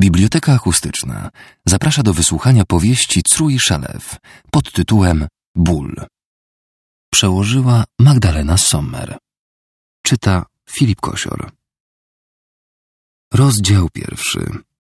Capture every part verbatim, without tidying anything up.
Biblioteka Akustyczna zaprasza do wysłuchania powieści Cruy Szalew pod tytułem Ból. Przełożyła Magdalena Sommer. Czyta Filip Kosior. Rozdział pierwszy.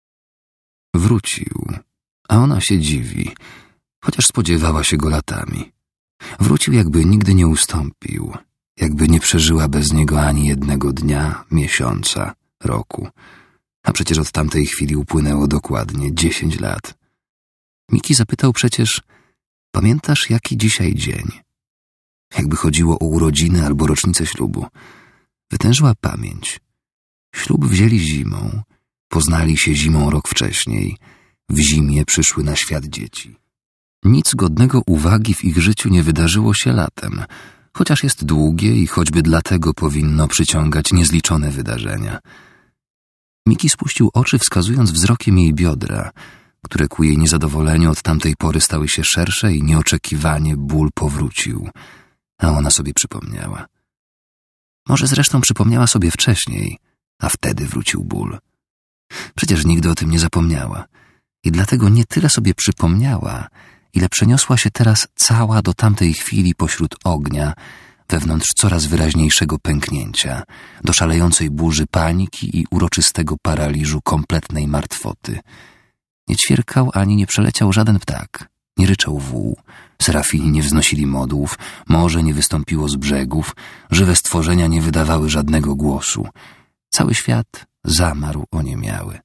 Wrócił, a ona się dziwi, chociaż spodziewała się go latami. Wrócił, jakby nigdy nie ustąpił, jakby nie przeżyła bez niego ani jednego dnia, miesiąca, roku. A przecież od tamtej chwili upłynęło dokładnie dziesięć lat. Miki zapytał przecież, pamiętasz, jaki dzisiaj dzień? Jakby chodziło o urodziny albo rocznicę ślubu. Wytężyła pamięć. Ślub wzięli zimą, poznali się zimą rok wcześniej. W zimie przyszły na świat dzieci. Nic godnego uwagi w ich życiu nie wydarzyło się latem, chociaż jest długie i choćby dlatego powinno przyciągać niezliczone wydarzenia. Miki spuścił oczy, wskazując wzrokiem jej biodra, które ku jej niezadowoleniu od tamtej pory stały się szersze i nieoczekiwanie ból powrócił, a ona sobie przypomniała. Może zresztą przypomniała sobie wcześniej, a wtedy wrócił ból. Przecież nigdy o tym nie zapomniała i dlatego nie tyle sobie przypomniała, ile przeniosła się teraz cała do tamtej chwili pośród ognia, wewnątrz coraz wyraźniejszego pęknięcia, do szalejącej burzy paniki i uroczystego paraliżu kompletnej martwoty. Nie ćwierkał ani nie przeleciał żaden ptak, nie ryczał wół, serafini nie wznosili modłów, morze nie wystąpiło z brzegów, żywe stworzenia nie wydawały żadnego głosu. Cały świat zamarł oniemiały.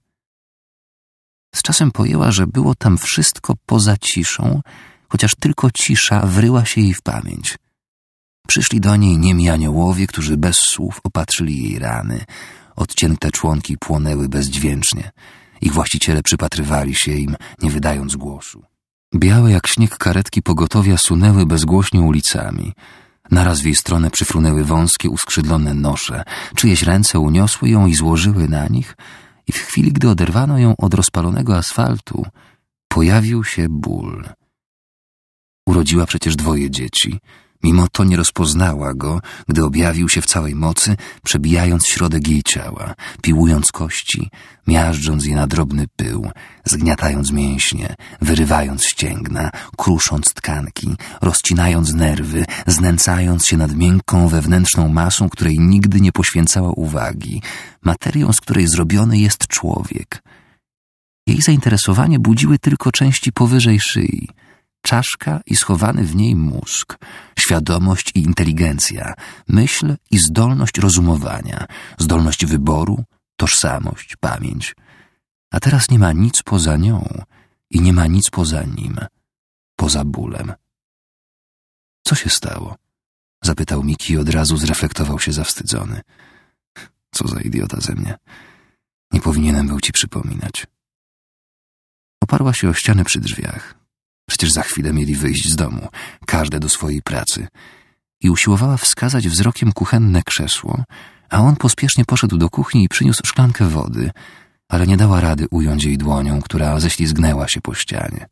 Z czasem pojęła, że było tam wszystko poza ciszą, chociaż tylko cisza wryła się jej w pamięć. Przyszli do niej niemi aniołowie, którzy bez słów opatrzyli jej rany. Odcięte członki płonęły bezdźwięcznie. Ich właściciele przypatrywali się im, nie wydając głosu. Białe jak śnieg karetki pogotowia sunęły bezgłośnie ulicami. Naraz w jej stronę przyfrunęły wąskie, uskrzydlone nosze. Czyjeś ręce uniosły ją i złożyły na nich i w chwili, gdy oderwano ją od rozpalonego asfaltu, pojawił się ból. Urodziła przecież dwoje dzieci. Mimo to nie rozpoznała go, gdy objawił się w całej mocy, przebijając środek jej ciała, piłując kości, miażdżąc je na drobny pył, zgniatając mięśnie, wyrywając ścięgna, krusząc tkanki, rozcinając nerwy, znęcając się nad miękką wewnętrzną masą, której nigdy nie poświęcała uwagi, materią, z której zrobiony jest człowiek. Jej zainteresowanie budziły tylko części powyżej szyi, czaszka i schowany w niej mózg, świadomość i inteligencja, myśl i zdolność rozumowania, zdolność wyboru, tożsamość, pamięć. A teraz nie ma nic poza nią i nie ma nic poza nim, poza bólem. Co się stało? Zapytał Miki i od razu zreflektował się zawstydzony. Co za idiota ze mnie. Nie powinienem był ci przypominać. Oparła się o ścianę przy drzwiach. Przecież za chwilę mieli wyjść z domu, każde do swojej pracy. I usiłowała wskazać wzrokiem kuchenne krzesło, a on pospiesznie poszedł do kuchni i przyniósł szklankę wody, ale nie dała rady ująć jej dłonią, która ześlizgnęła się po ścianie.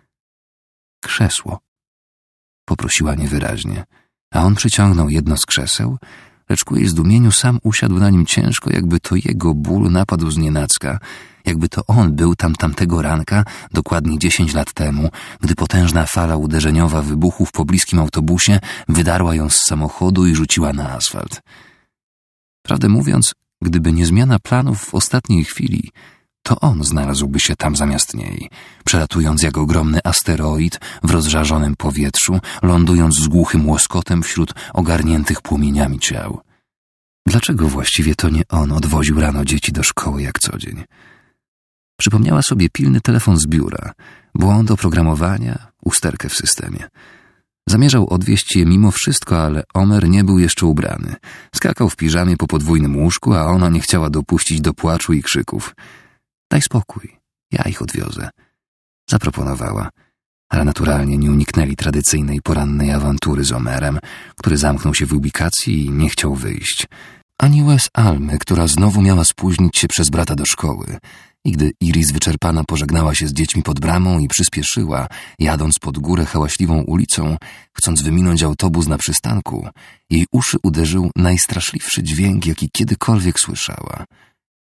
Krzesło. Poprosiła niewyraźnie, a on przyciągnął jedno z krzeseł, lecz ku jej zdumieniu sam usiadł na nim ciężko, jakby to jego ból napadł znienacka, jakby to on był tam tamtego ranka, dokładnie dziesięć lat temu, gdy potężna fala uderzeniowa wybuchł w pobliskim autobusie, wydarła ją z samochodu i rzuciła na asfalt. Prawdę mówiąc, gdyby nie zmiana planów w ostatniej chwili, to on znalazłby się tam zamiast niej, przelatując jak ogromny asteroid w rozżarzonym powietrzu, lądując z głuchym łoskotem wśród ogarniętych płomieniami ciał. Dlaczego właściwie to nie on odwoził rano dzieci do szkoły jak co dzień? Przypomniała sobie pilny telefon z biura, błąd oprogramowania, usterkę w systemie. Zamierzał odwieźć je mimo wszystko, ale Omer nie był jeszcze ubrany. Skakał w piżamie po podwójnym łóżku, a ona nie chciała dopuścić do płaczu i krzyków. Daj spokój, ja ich odwiozę. Zaproponowała, ale naturalnie nie uniknęli tradycyjnej porannej awantury z Omerem, który zamknął się w ubikacji i nie chciał wyjść. Ani łez Almy, która znowu miała spóźnić się przez brata do szkoły. I gdy Iris wyczerpana pożegnała się z dziećmi pod bramą i przyspieszyła, jadąc pod górę hałaśliwą ulicą, chcąc wyminąć autobus na przystanku, jej uszy uderzył najstraszliwszy dźwięk, jaki kiedykolwiek słyszała.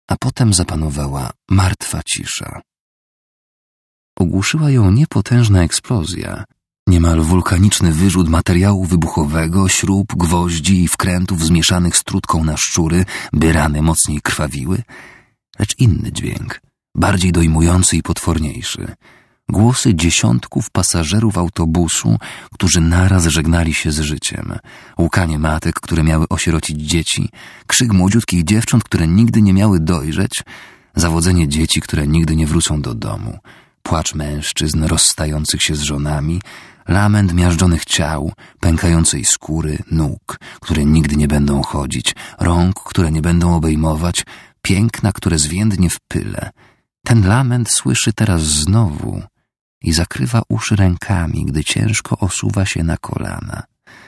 a potem zapanowała martwa cisza. Ogłuszyła ją niepotężna eksplozja, niemal wulkaniczny wyrzut materiału wybuchowego, śrub, gwoździ i wkrętów zmieszanych z trutką na szczury, by rany mocniej krwawiły, lecz inny dźwięk, bardziej dojmujący i potworniejszy. Głosy dziesiątków pasażerów autobusu, którzy naraz żegnali się z życiem, łkanie matek, które miały osierocić dzieci, krzyk młodziutkich dziewcząt, które nigdy nie miały dojrzeć, zawodzenie dzieci, które nigdy nie wrócą do domu, płacz mężczyzn rozstających się z żonami, lament miażdżonych ciał, pękającej skóry, nóg, które nigdy nie będą chodzić, rąk, które nie będą obejmować, piękna, które zwiędnie w pyle. Ten lament słyszy teraz znowu i zakrywa uszy rękami, gdy ciężko osuwa się na kolana.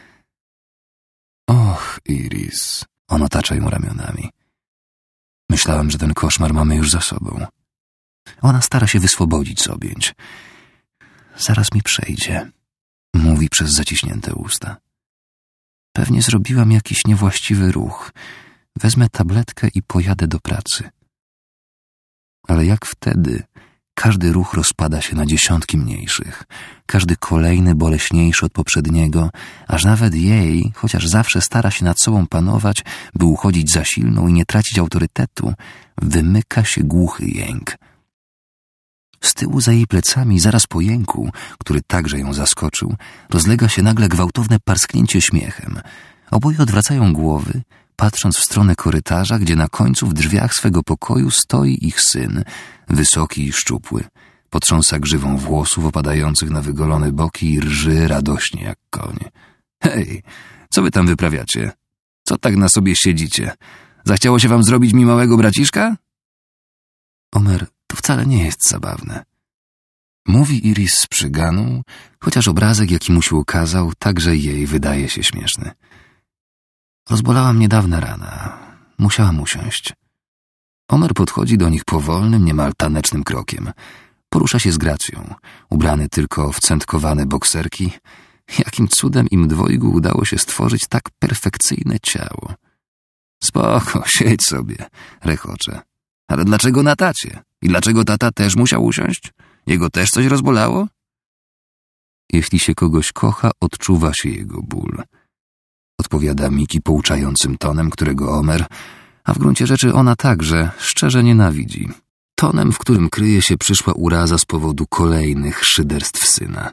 Och, Iris, on otacza ją ramionami. Myślałem, że ten koszmar mamy już za sobą. Ona stara się wyswobodzić z objęć. Zaraz mi przejdzie, mówi przez zaciśnięte usta. Pewnie zrobiłam jakiś niewłaściwy ruch. Wezmę tabletkę i pojadę do pracy. Ale jak wtedy każdy ruch rozpada się na dziesiątki mniejszych, każdy kolejny boleśniejszy od poprzedniego, aż nawet jej, chociaż zawsze stara się nad sobą panować, by uchodzić za silną i nie tracić autorytetu, wymyka się głuchy jęk. Z tyłu za jej plecami, zaraz po jęku, który także ją zaskoczył, rozlega się nagle gwałtowne parsknięcie śmiechem. Oboje odwracają głowy, patrząc w stronę korytarza, gdzie na końcu w drzwiach swego pokoju stoi ich syn, wysoki i szczupły. Potrząsa grzywą włosów opadających na wygolone boki i rży radośnie jak koń. Hej, co wy tam wyprawiacie? Co tak na sobie siedzicie? Zachciało się wam zrobić mi małego braciszka? Omer, to wcale nie jest zabawne. Mówi Iris z przyganą, chociaż obrazek, jaki mu się ukazał, także jej wydaje się śmieszny. Rozbolała mnie dawna rana. Musiałam usiąść. Omer podchodzi do nich powolnym, niemal tanecznym krokiem. Porusza się z gracją, ubrany tylko w centkowane bokserki. Jakim cudem im dwojgu udało się stworzyć tak perfekcyjne ciało. Spoko, siedź sobie, rechocze. Ale dlaczego na tacie? I dlaczego tata też musiał usiąść? Jego też coś rozbolało? Jeśli się kogoś kocha, odczuwa się jego ból. Odpowiada Miki pouczającym tonem, którego Omer, a w gruncie rzeczy ona także, szczerze nienawidzi. Tonem, w którym kryje się przyszła uraza z powodu kolejnych szyderstw syna.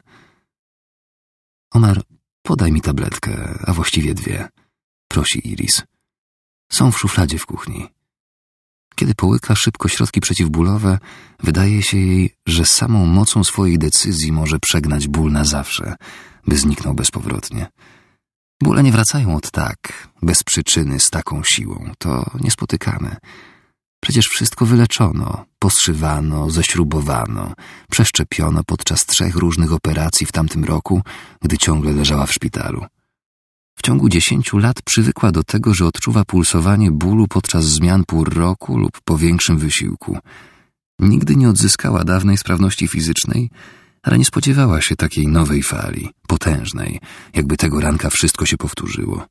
Omer, podaj mi tabletkę, a właściwie dwie, prosi Iris. Są w szufladzie w kuchni. Kiedy połyka szybko środki przeciwbólowe, wydaje się jej, że samą mocą swojej decyzji może przegnać ból na zawsze, by zniknął bezpowrotnie. Bóle nie wracają od tak, bez przyczyny, z taką siłą. To niespotykane. Przecież wszystko wyleczono, poszywano, ześrubowano, przeszczepiono podczas trzech różnych operacji w tamtym roku, gdy ciągle leżała w szpitalu. W ciągu dziesięciu lat przywykła do tego, że odczuwa pulsowanie bólu podczas zmian pór roku lub po większym wysiłku. Nigdy nie odzyskała dawnej sprawności fizycznej, ale nie spodziewała się takiej nowej fali, potężnej, jakby tego ranka wszystko się powtórzyło.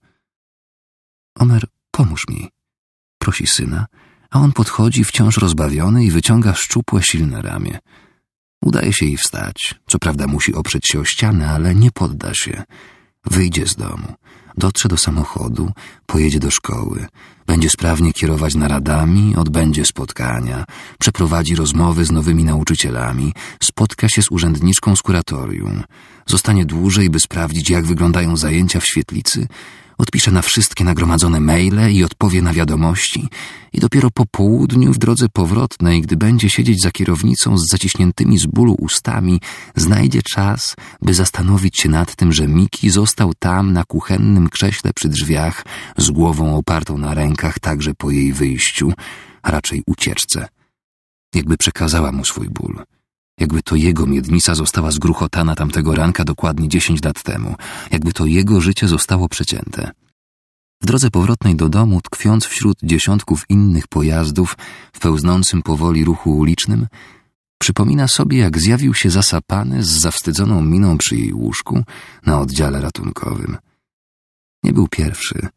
Omer, pomóż mi, prosi syna, a on podchodzi wciąż rozbawiony i wyciąga szczupłe, silne ramię. Udaje się jej wstać, co prawda musi oprzeć się o ścianę, ale nie podda się. Wyjdzie z domu, dotrze do samochodu, pojedzie do szkoły, będzie sprawnie kierować naradami, odbędzie spotkania, przeprowadzi rozmowy z nowymi nauczycielami, spotka się z urzędniczką z kuratorium, zostanie dłużej, by sprawdzić, jak wyglądają zajęcia w świetlicy, odpisze na wszystkie nagromadzone maile i odpowie na wiadomości i dopiero po południu w drodze powrotnej, gdy będzie siedzieć za kierownicą z zaciśniętymi z bólu ustami, znajdzie czas, by zastanowić się nad tym, że Miki został tam na kuchennym krześle przy drzwiach, z głową opartą na rękach także po jej wyjściu, a raczej ucieczce. Jakby przekazała mu swój ból. Jakby to jego miednica została zgruchotana tamtego ranka dokładnie dziesięć lat temu. Jakby to jego życie zostało przecięte. W drodze powrotnej do domu, tkwiąc wśród dziesiątków innych pojazdów w pełznącym powoli ruchu ulicznym, przypomina sobie, jak zjawił się zasapany z zawstydzoną miną przy jej łóżku na oddziale ratunkowym. Nie był pierwszy,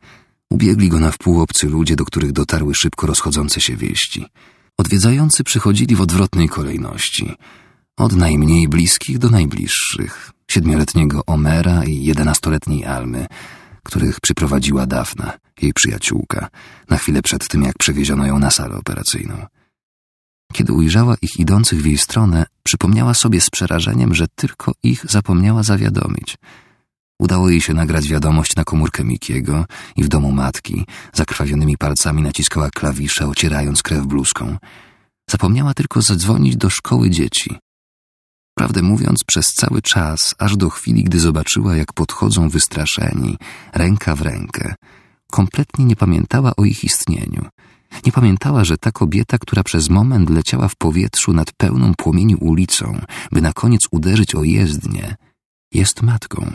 Ubiegli go na wpół obcy ludzie, do których dotarły szybko rozchodzące się wieści. Odwiedzający przychodzili w odwrotnej kolejności. Od najmniej bliskich do najbliższych. Siedmioletniego Omera i jedenastoletniej Almy, których przyprowadziła Dafna, jej przyjaciółka, na chwilę przed tym, jak przewieziono ją na salę operacyjną. Kiedy ujrzała ich idących w jej stronę, przypomniała sobie z przerażeniem, że tylko ich zapomniała zawiadomić. Udało jej się nagrać wiadomość na komórkę Mikiego i w domu matki, zakrwawionymi palcami naciskała klawisze, ocierając krew bluzką. Zapomniała tylko zadzwonić do szkoły dzieci. Prawdę mówiąc, przez cały czas, aż do chwili, gdy zobaczyła, jak podchodzą wystraszeni, ręka w rękę, kompletnie nie pamiętała o ich istnieniu. Nie pamiętała, że ta kobieta, która przez moment leciała w powietrzu nad pełną płomieni ulicą, by na koniec uderzyć o jezdnię, jest matką.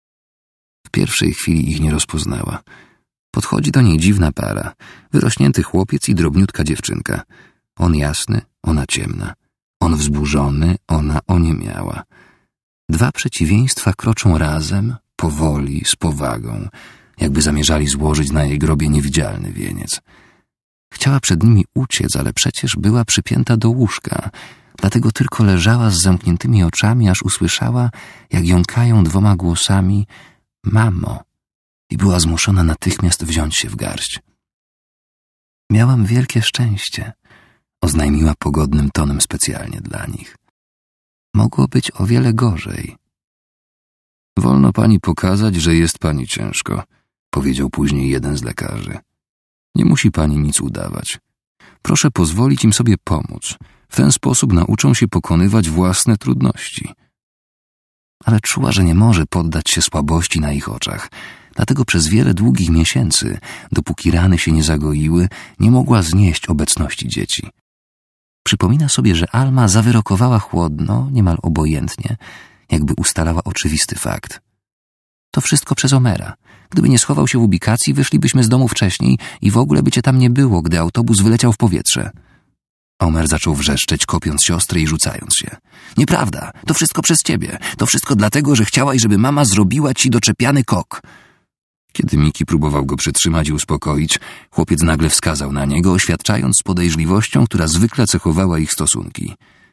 W pierwszej chwili ich nie rozpoznała. Podchodzi do niej dziwna para, wyrośnięty chłopiec i drobniutka dziewczynka. On jasny, ona ciemna. On wzburzony, ona oniemiała. Dwa przeciwieństwa kroczą razem, powoli, z powagą, jakby zamierzali złożyć na jej grobie niewidzialny wieniec. Chciała przed nimi uciec, ale przecież była przypięta do łóżka, dlatego tylko leżała z zamkniętymi oczami, aż usłyszała, jak jąkają dwoma głosami „Mamo” i była zmuszona natychmiast wziąć się w garść. „Miałam wielkie szczęście”, oznajmiła pogodnym tonem specjalnie dla nich. „Mogło być o wiele gorzej”. „Wolno pani pokazać, że jest pani ciężko”, powiedział później jeden z lekarzy. „Nie musi pani nic udawać. Proszę pozwolić im sobie pomóc. W ten sposób nauczą się pokonywać własne trudności”. Ale czuła, że nie może poddać się słabości na ich oczach. Dlatego przez wiele długich miesięcy, dopóki rany się nie zagoiły, nie mogła znieść obecności dzieci. Przypomina sobie, że Alma zawyrokowała chłodno, niemal obojętnie, jakby ustalała oczywisty fakt. „To wszystko przez Omera. Gdyby nie schował się w ubikacji, wyszlibyśmy z domu wcześniej i w ogóle by cię tam nie było, gdy autobus wyleciał w powietrze”. Omer zaczął wrzeszczeć, kopiąc siostrę i rzucając się. „Nieprawda! To wszystko przez ciebie! To wszystko dlatego, że chciałaś, żeby mama zrobiła ci doczepiany kok!” Kiedy Miki próbował go przytrzymać i uspokoić, chłopiec nagle wskazał na niego, oświadczając z podejrzliwością, która zwykle cechowała ich stosunki.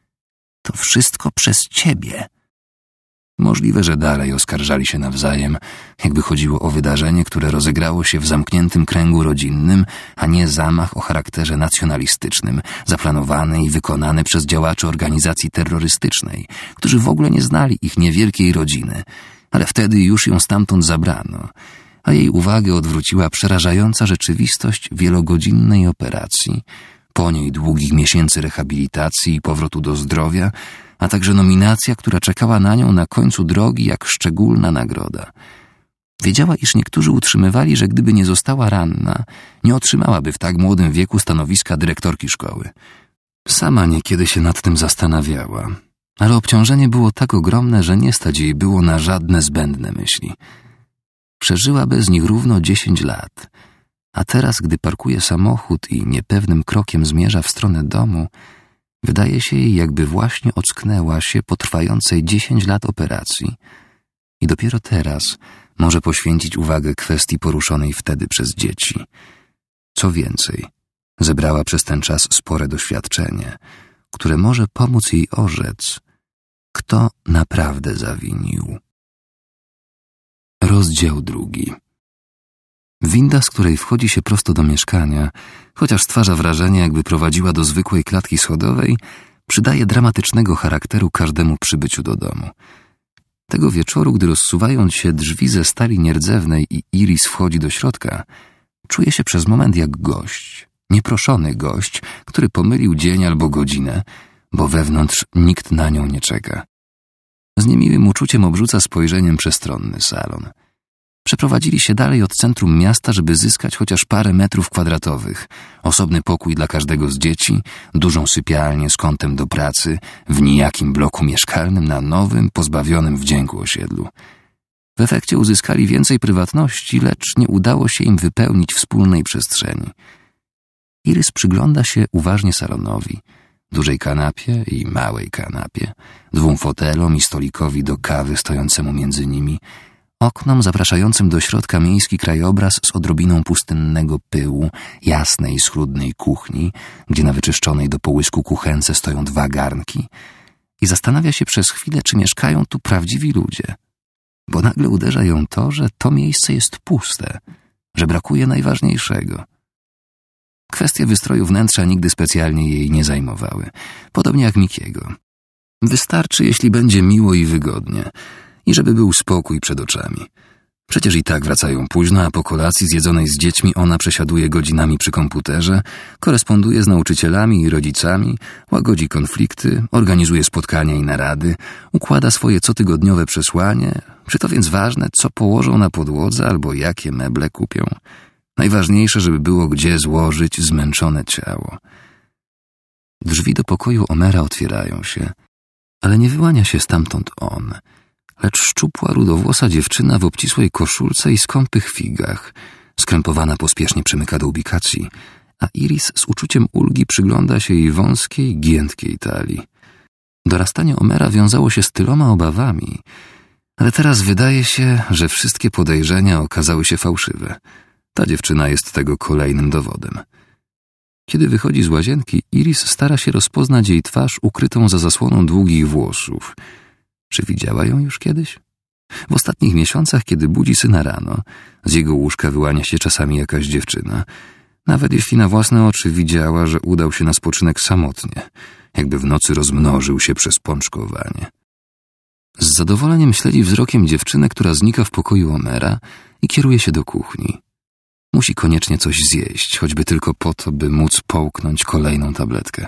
„To wszystko przez ciebie!” Możliwe, że dalej oskarżali się nawzajem, jakby chodziło o wydarzenie, które rozegrało się w zamkniętym kręgu rodzinnym, a nie zamach o charakterze nacjonalistycznym, zaplanowany i wykonany przez działaczy organizacji terrorystycznej, którzy w ogóle nie znali ich niewielkiej rodziny, ale wtedy już ją stamtąd zabrano, a jej uwagę odwróciła przerażająca rzeczywistość wielogodzinnej operacji, po niej długich miesięcy rehabilitacji i powrotu do zdrowia, a także nominacja, która czekała na nią na końcu drogi jak szczególna nagroda. Wiedziała, iż niektórzy utrzymywali, że gdyby nie została ranna, nie otrzymałaby w tak młodym wieku stanowiska dyrektorki szkoły. Sama niekiedy się nad tym zastanawiała, ale obciążenie było tak ogromne, że nie stać jej było na żadne zbędne myśli. Przeżyła bez nich równo dziesięć lat, a teraz, gdy parkuje samochód i niepewnym krokiem zmierza w stronę domu, wydaje się jej, jakby właśnie ocknęła się po trwającej dziesięć lat operacji i dopiero teraz może poświęcić uwagę kwestii poruszonej wtedy przez dzieci. Co więcej, zebrała przez ten czas spore doświadczenie, które może pomóc jej orzec, kto naprawdę zawinił. Rozdział drugi. Winda, z której wchodzi się prosto do mieszkania, chociaż stwarza wrażenie, jakby prowadziła do zwykłej klatki schodowej, przydaje dramatycznego charakteru każdemu przybyciu do domu. Tego wieczoru, gdy rozsuwają się drzwi ze stali nierdzewnej i Iris wchodzi do środka, czuje się przez moment jak gość, nieproszony gość, który pomylił dzień albo godzinę, bo wewnątrz nikt na nią nie czeka. Z niemiłym uczuciem obrzuca spojrzeniem przestronny salon. Przeprowadzili się dalej od centrum miasta, żeby zyskać chociaż parę metrów kwadratowych, osobny pokój dla każdego z dzieci, dużą sypialnię z kątem do pracy, w nijakim bloku mieszkalnym na nowym, pozbawionym wdzięku osiedlu. W efekcie uzyskali więcej prywatności, lecz nie udało się im wypełnić wspólnej przestrzeni. Iris przygląda się uważnie salonowi, dużej kanapie i małej kanapie, dwóm fotelom i stolikowi do kawy stojącemu między nimi, oknom zapraszającym do środka miejski krajobraz z odrobiną pustynnego pyłu, jasnej, schludnej kuchni, gdzie na wyczyszczonej do połysku kuchence stoją dwa garnki, i zastanawia się przez chwilę, czy mieszkają tu prawdziwi ludzie, bo nagle uderza ją to, że to miejsce jest puste, że brakuje najważniejszego. Kwestie wystroju wnętrza nigdy specjalnie jej nie zajmowały, podobnie jak Mickiego. Wystarczy, jeśli będzie miło i wygodnie, i żeby był spokój przed oczami. Przecież i tak wracają późno, a po kolacji zjedzonej z dziećmi ona przesiaduje godzinami przy komputerze, koresponduje z nauczycielami i rodzicami, łagodzi konflikty, organizuje spotkania i narady, układa swoje cotygodniowe przesłanie, czy to więc ważne, co położą na podłodze albo jakie meble kupią. Najważniejsze, żeby było gdzie złożyć zmęczone ciało. Drzwi do pokoju Omera otwierają się, ale nie wyłania się stamtąd on, lecz szczupła, rudowłosa dziewczyna w obcisłej koszulce i skąpych figach. Skrępowana pospiesznie przymyka do ubikacji, a Iris z uczuciem ulgi przygląda się jej wąskiej, giętkiej talii. Dorastanie Omera wiązało się z tyloma obawami, ale teraz wydaje się, że wszystkie podejrzenia okazały się fałszywe. Ta dziewczyna jest tego kolejnym dowodem. Kiedy wychodzi z łazienki, Iris stara się rozpoznać jej twarz ukrytą za zasłoną długich włosów. Czy widziała ją już kiedyś? W ostatnich miesiącach, kiedy budzi syna rano, z jego łóżka wyłania się czasami jakaś dziewczyna. Nawet jeśli na własne oczy widziała, że udał się na spoczynek samotnie, jakby w nocy rozmnożył się przez pączkowanie. Z zadowoleniem śledzi wzrokiem dziewczynę, która znika w pokoju Omera i kieruje się do kuchni. Musi koniecznie coś zjeść, choćby tylko po to, by móc połknąć kolejną tabletkę.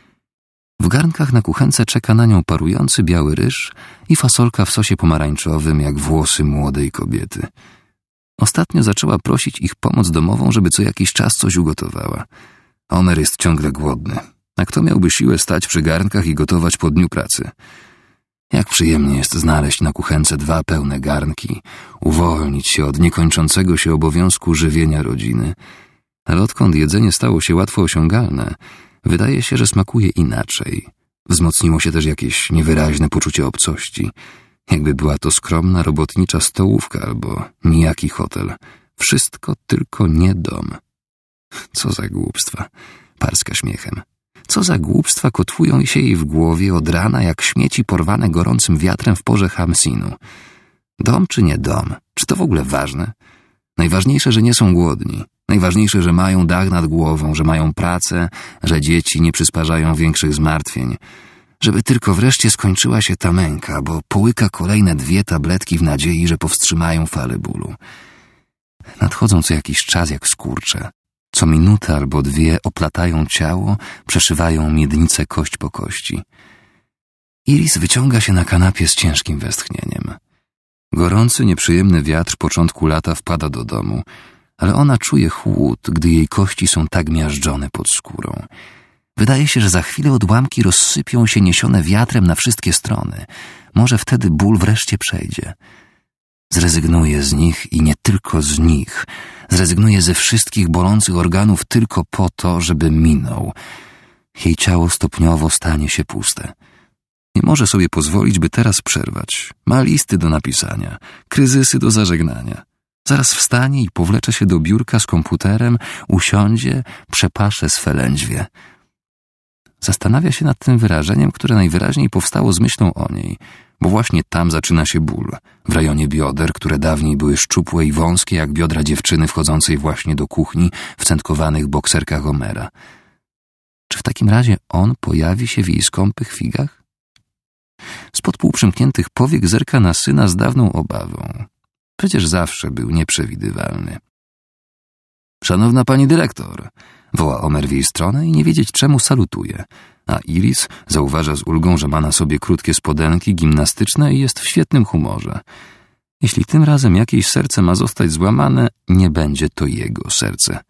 W garnkach na kuchence czeka na nią parujący biały ryż i fasolka w sosie pomarańczowym, jak włosy młodej kobiety. Ostatnio zaczęła prosić ich pomoc domową, żeby co jakiś czas coś ugotowała. Omer jest ciągle głodny, a kto miałby siłę stać przy garnkach i gotować po dniu pracy? Jak przyjemnie jest znaleźć na kuchence dwa pełne garnki, uwolnić się od niekończącego się obowiązku żywienia rodziny. Ale odkąd jedzenie stało się łatwo osiągalne, wydaje się, że smakuje inaczej. Wzmocniło się też jakieś niewyraźne poczucie obcości. Jakby była to skromna, robotnicza stołówka albo nijaki hotel. Wszystko tylko nie dom. Co za głupstwa, parska śmiechem. Co za głupstwa kotłują się jej w głowie od rana jak śmieci porwane gorącym wiatrem w porze Hamsinu. Dom czy nie dom? Czy to w ogóle ważne? Najważniejsze, że nie są głodni. Najważniejsze, że mają dach nad głową, że mają pracę, że dzieci nie przysparzają większych zmartwień. Żeby tylko wreszcie skończyła się ta męka, bo połyka kolejne dwie tabletki w nadziei, że powstrzymają falę bólu. Nadchodzą co jakiś czas jak skurcze. Co minutę albo dwie oplatają ciało, przeszywają miednicę kość po kości. Iris wyciąga się na kanapie z ciężkim westchnieniem. Gorący, nieprzyjemny wiatr początku lata wpada do domu, ale ona czuje chłód, gdy jej kości są tak miażdżone pod skórą. Wydaje się, że za chwilę odłamki rozsypią się niesione wiatrem na wszystkie strony. Może wtedy ból wreszcie przejdzie. Zrezygnuje z nich i nie tylko z nich. Zrezygnuje ze wszystkich bolących organów tylko po to, żeby minął. Jej ciało stopniowo stanie się puste. Nie może sobie pozwolić, by teraz przerwać. Ma listy do napisania, kryzysy do zażegnania. Zaraz wstanie i powlecze się do biurka z komputerem, usiądzie, przepasze swe lędźwie. Zastanawia się nad tym wyrażeniem, które najwyraźniej powstało z myślą o niej, bo właśnie tam zaczyna się ból, w rejonie bioder, które dawniej były szczupłe i wąskie jak biodra dziewczyny wchodzącej właśnie do kuchni w centkowanych bokserkach Omera. Czy w takim razie on pojawi się w jej skąpych figach? Spod półprzymkniętych powiek zerka na syna z dawną obawą. Przecież zawsze był nieprzewidywalny. Szanowna pani dyrektor, woła Omer w jej stronę i nie wiedzieć czemu salutuje, a Iris zauważa z ulgą, że ma na sobie krótkie spodenki gimnastyczne i jest w świetnym humorze. Jeśli tym razem jakieś serce ma zostać złamane, nie będzie to jego serce.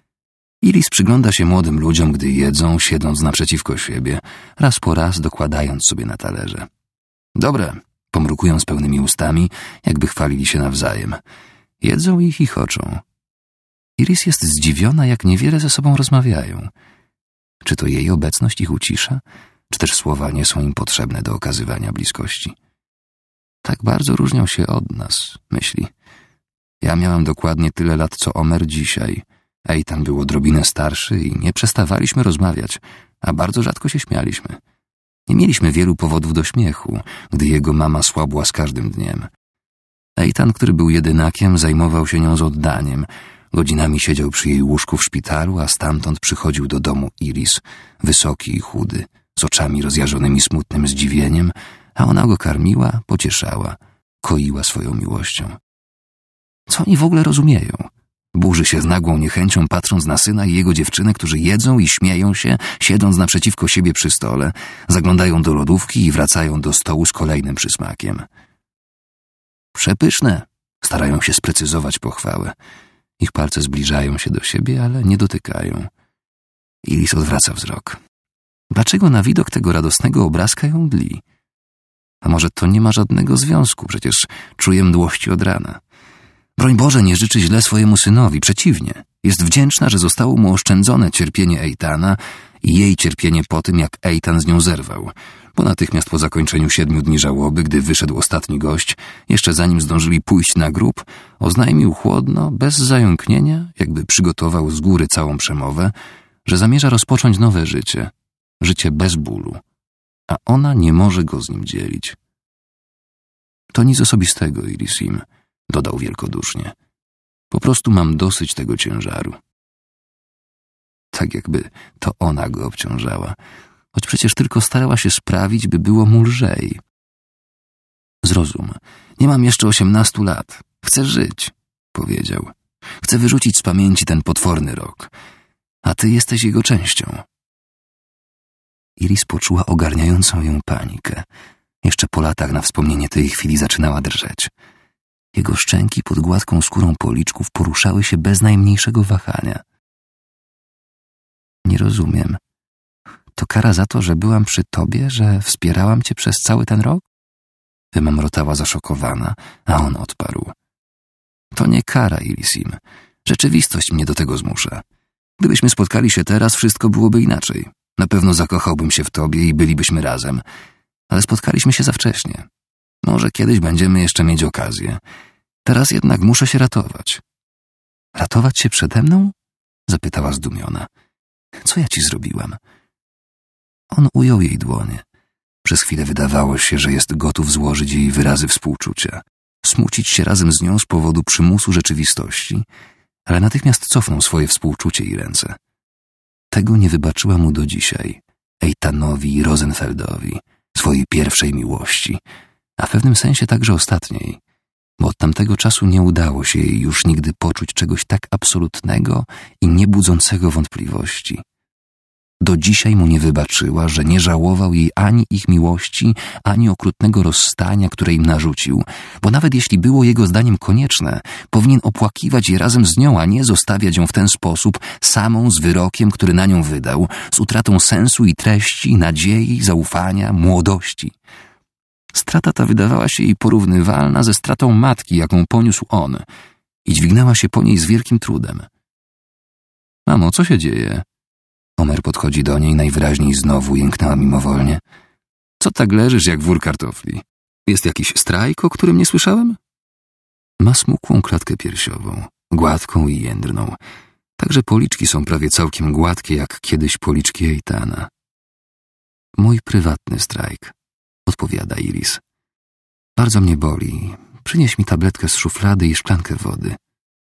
Iris przygląda się młodym ludziom, gdy jedzą, siedząc naprzeciwko siebie, raz po raz dokładając sobie na talerze. Dobre, pomrukują z pełnymi ustami, jakby chwalili się nawzajem. Jedzą i chichoczą. Iris jest zdziwiona, jak niewiele ze sobą rozmawiają. Czy to jej obecność ich ucisza, czy też słowa nie są im potrzebne do okazywania bliskości? Tak bardzo różnią się od nas, myśli. Ja miałam dokładnie tyle lat, co Omer dzisiaj. Eitan był odrobinę starszy i nie przestawaliśmy rozmawiać, a bardzo rzadko się śmialiśmy. Nie mieliśmy wielu powodów do śmiechu, gdy jego mama słabła z każdym dniem. Eitan, który był jedynakiem, zajmował się nią z oddaniem. Godzinami siedział przy jej łóżku w szpitalu, a stamtąd przychodził do domu Iris, wysoki i chudy, z oczami rozjarzonymi smutnym zdziwieniem, a ona go karmiła, pocieszała, koiła swoją miłością. Co oni w ogóle rozumieją? Burzy się z nagłą niechęcią, patrząc na syna i jego dziewczynę, którzy jedzą i śmieją się, siedząc naprzeciwko siebie przy stole, zaglądają do lodówki i wracają do stołu z kolejnym przysmakiem. Przepyszne, starają się sprecyzować pochwałę. Ich palce zbliżają się do siebie, ale nie dotykają. Iris odwraca wzrok. Dlaczego na widok tego radosnego obrazka ją dli? A może to nie ma żadnego związku, przecież czuje mdłości od rana. Broń Boże, nie życzy źle swojemu synowi, przeciwnie. Jest wdzięczna, że zostało mu oszczędzone cierpienie Eitana i jej cierpienie po tym, jak Eitan z nią zerwał, bo natychmiast po zakończeniu siedmiu dni żałoby, gdy wyszedł ostatni gość, jeszcze zanim zdążyli pójść na grób, oznajmił chłodno, bez zająknienia, jakby przygotował z góry całą przemowę, że zamierza rozpocząć nowe życie, życie bez bólu, a ona nie może go z nim dzielić. To nic osobistego, Irisim, dodał wielkodusznie. Po prostu mam dosyć tego ciężaru. Tak jakby to ona go obciążała, choć przecież tylko starała się sprawić, by było mu lżej. Zrozum, nie mam jeszcze osiemnastu lat. Chcę żyć, powiedział. Chcę wyrzucić z pamięci ten potworny rok, a ty jesteś jego częścią. Iris poczuła ogarniającą ją panikę. Jeszcze po latach na wspomnienie tej chwili zaczynała drżeć. Jego szczęki pod gładką skórą policzków poruszały się bez najmniejszego wahania. Nie rozumiem. To kara za to, że byłam przy tobie, że wspierałam cię przez cały ten rok? Wymamrotała zaszokowana, a on odparł. To nie kara, Irisim. Rzeczywistość mnie do tego zmusza. Gdybyśmy spotkali się teraz, wszystko byłoby inaczej. Na pewno zakochałbym się w tobie i bylibyśmy razem. Ale spotkaliśmy się za wcześnie. Może kiedyś będziemy jeszcze mieć okazję. Teraz jednak muszę się ratować. Ratować się przede mną? Zapytała zdumiona. Co ja ci zrobiłam? On ujął jej dłonie. Przez chwilę wydawało się, że jest gotów złożyć jej wyrazy współczucia, smucić się razem z nią z powodu przymusu rzeczywistości, ale natychmiast cofnął swoje współczucie i ręce. Tego nie wybaczyła mu do dzisiaj, Eitanowi Rosenfeldowi, swojej pierwszej miłości, a w pewnym sensie także ostatniej, bo od tamtego czasu nie udało się jej już nigdy poczuć czegoś tak absolutnego i niebudzącego wątpliwości. Do dzisiaj mu nie wybaczyła, że nie żałował jej ani ich miłości, ani okrutnego rozstania, które im narzucił, bo nawet jeśli było jego zdaniem konieczne, powinien opłakiwać je razem z nią, a nie zostawiać ją w ten sposób samą z wyrokiem, który na nią wydał, z utratą sensu i treści, nadziei, zaufania, młodości. Strata ta wydawała się jej porównywalna ze stratą matki, jaką poniósł on, i dźwignęła się po niej z wielkim trudem. Mamo, co się dzieje? Omer podchodzi do niej, najwyraźniej znowu jęknęła mimowolnie. Co tak leżysz jak wór kartofli? Jest jakiś strajk, o którym nie słyszałem? Ma smukłą klatkę piersiową, gładką i jędrną. Także policzki są prawie całkiem gładkie, jak kiedyś policzki Eitana. Mój prywatny strajk, odpowiada Iris. Bardzo mnie boli. Przynieś mi tabletkę z szuflady i szklankę wody.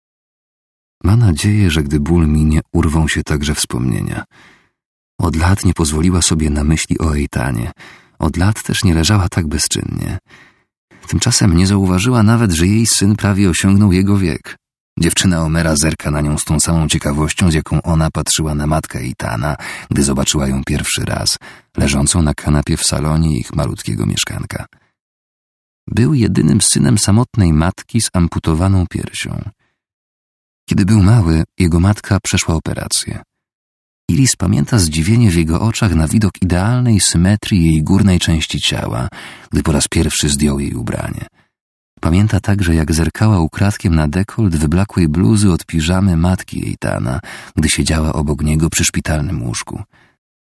Ma nadzieję, że gdy ból minie, urwą się także wspomnienia. Od lat nie pozwoliła sobie na myśli o Eitanie. Od lat też nie leżała tak bezczynnie. Tymczasem nie zauważyła nawet, że jej syn prawie osiągnął jego wiek. Dziewczyna Omera zerka na nią z tą samą ciekawością, z jaką ona patrzyła na matkę Eitana, gdy zobaczyła ją pierwszy raz, leżącą na kanapie w salonie ich malutkiego mieszkanka. Był jedynym synem samotnej matki z amputowaną piersią. Kiedy był mały, jego matka przeszła operację. Iris pamięta zdziwienie w jego oczach na widok idealnej symetrii jej górnej części ciała, gdy po raz pierwszy zdjął jej ubranie. Pamięta także, jak zerkała ukradkiem na dekolt wyblakłej bluzy od piżamy matki Eitana, gdy siedziała obok niego przy szpitalnym łóżku.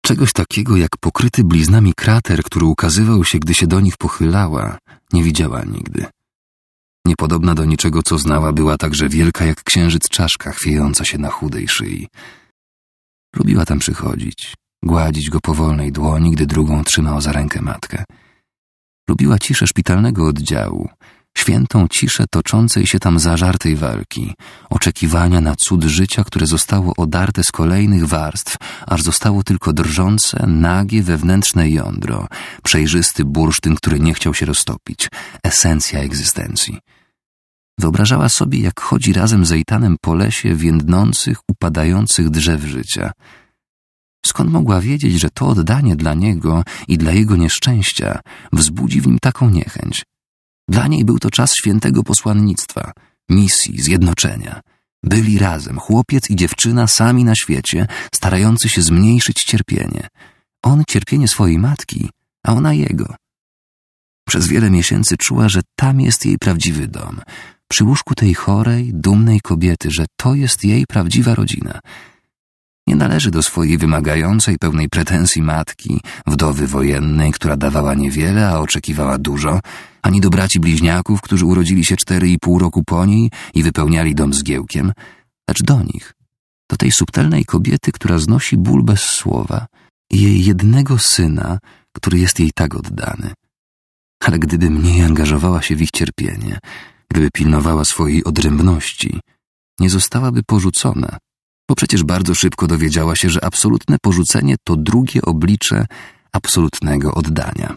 Czegoś takiego jak pokryty bliznami krater, który ukazywał się, gdy się do nich pochylała, nie widziała nigdy. Niepodobna do niczego, co znała, była także wielka jak księżyc czaszka chwiejąca się na chudej szyi. Lubiła tam przychodzić, gładzić go po wolnej dłoni, gdy drugą trzymał za rękę matkę. Lubiła ciszę szpitalnego oddziału, świętą ciszę toczącej się tam zażartej walki, oczekiwania na cud życia, które zostało odarte z kolejnych warstw, aż zostało tylko drżące, nagie wewnętrzne jądro, przejrzysty bursztyn, który nie chciał się roztopić, esencja egzystencji. Wyobrażała sobie, jak chodzi razem z Eitanem po lesie więdnących, upadających drzew życia. Skąd mogła wiedzieć, że to oddanie dla niego i dla jego nieszczęścia wzbudzi w nim taką niechęć? Dla niej był to czas świętego posłannictwa, misji, zjednoczenia. Byli razem, chłopiec i dziewczyna sami na świecie, starający się zmniejszyć cierpienie. On cierpienie swojej matki, a ona jego. Przez wiele miesięcy czuła, że tam jest jej prawdziwy dom, przy łóżku tej chorej, dumnej kobiety, że to jest jej prawdziwa rodzina. Nie należy do swojej wymagającej, pełnej pretensji matki, wdowy wojennej, która dawała niewiele, a oczekiwała dużo, ani do braci bliźniaków, którzy urodzili się cztery i pół roku po niej i wypełniali dom zgiełkiem, lecz do nich, do tej subtelnej kobiety, która znosi ból bez słowa i jej jednego syna, który jest jej tak oddany. Ale gdyby mniej angażowała się w ich cierpienie, gdyby pilnowała swojej odrębności, nie zostałaby porzucona, bo przecież bardzo szybko dowiedziała się, że absolutne porzucenie to drugie oblicze absolutnego oddania.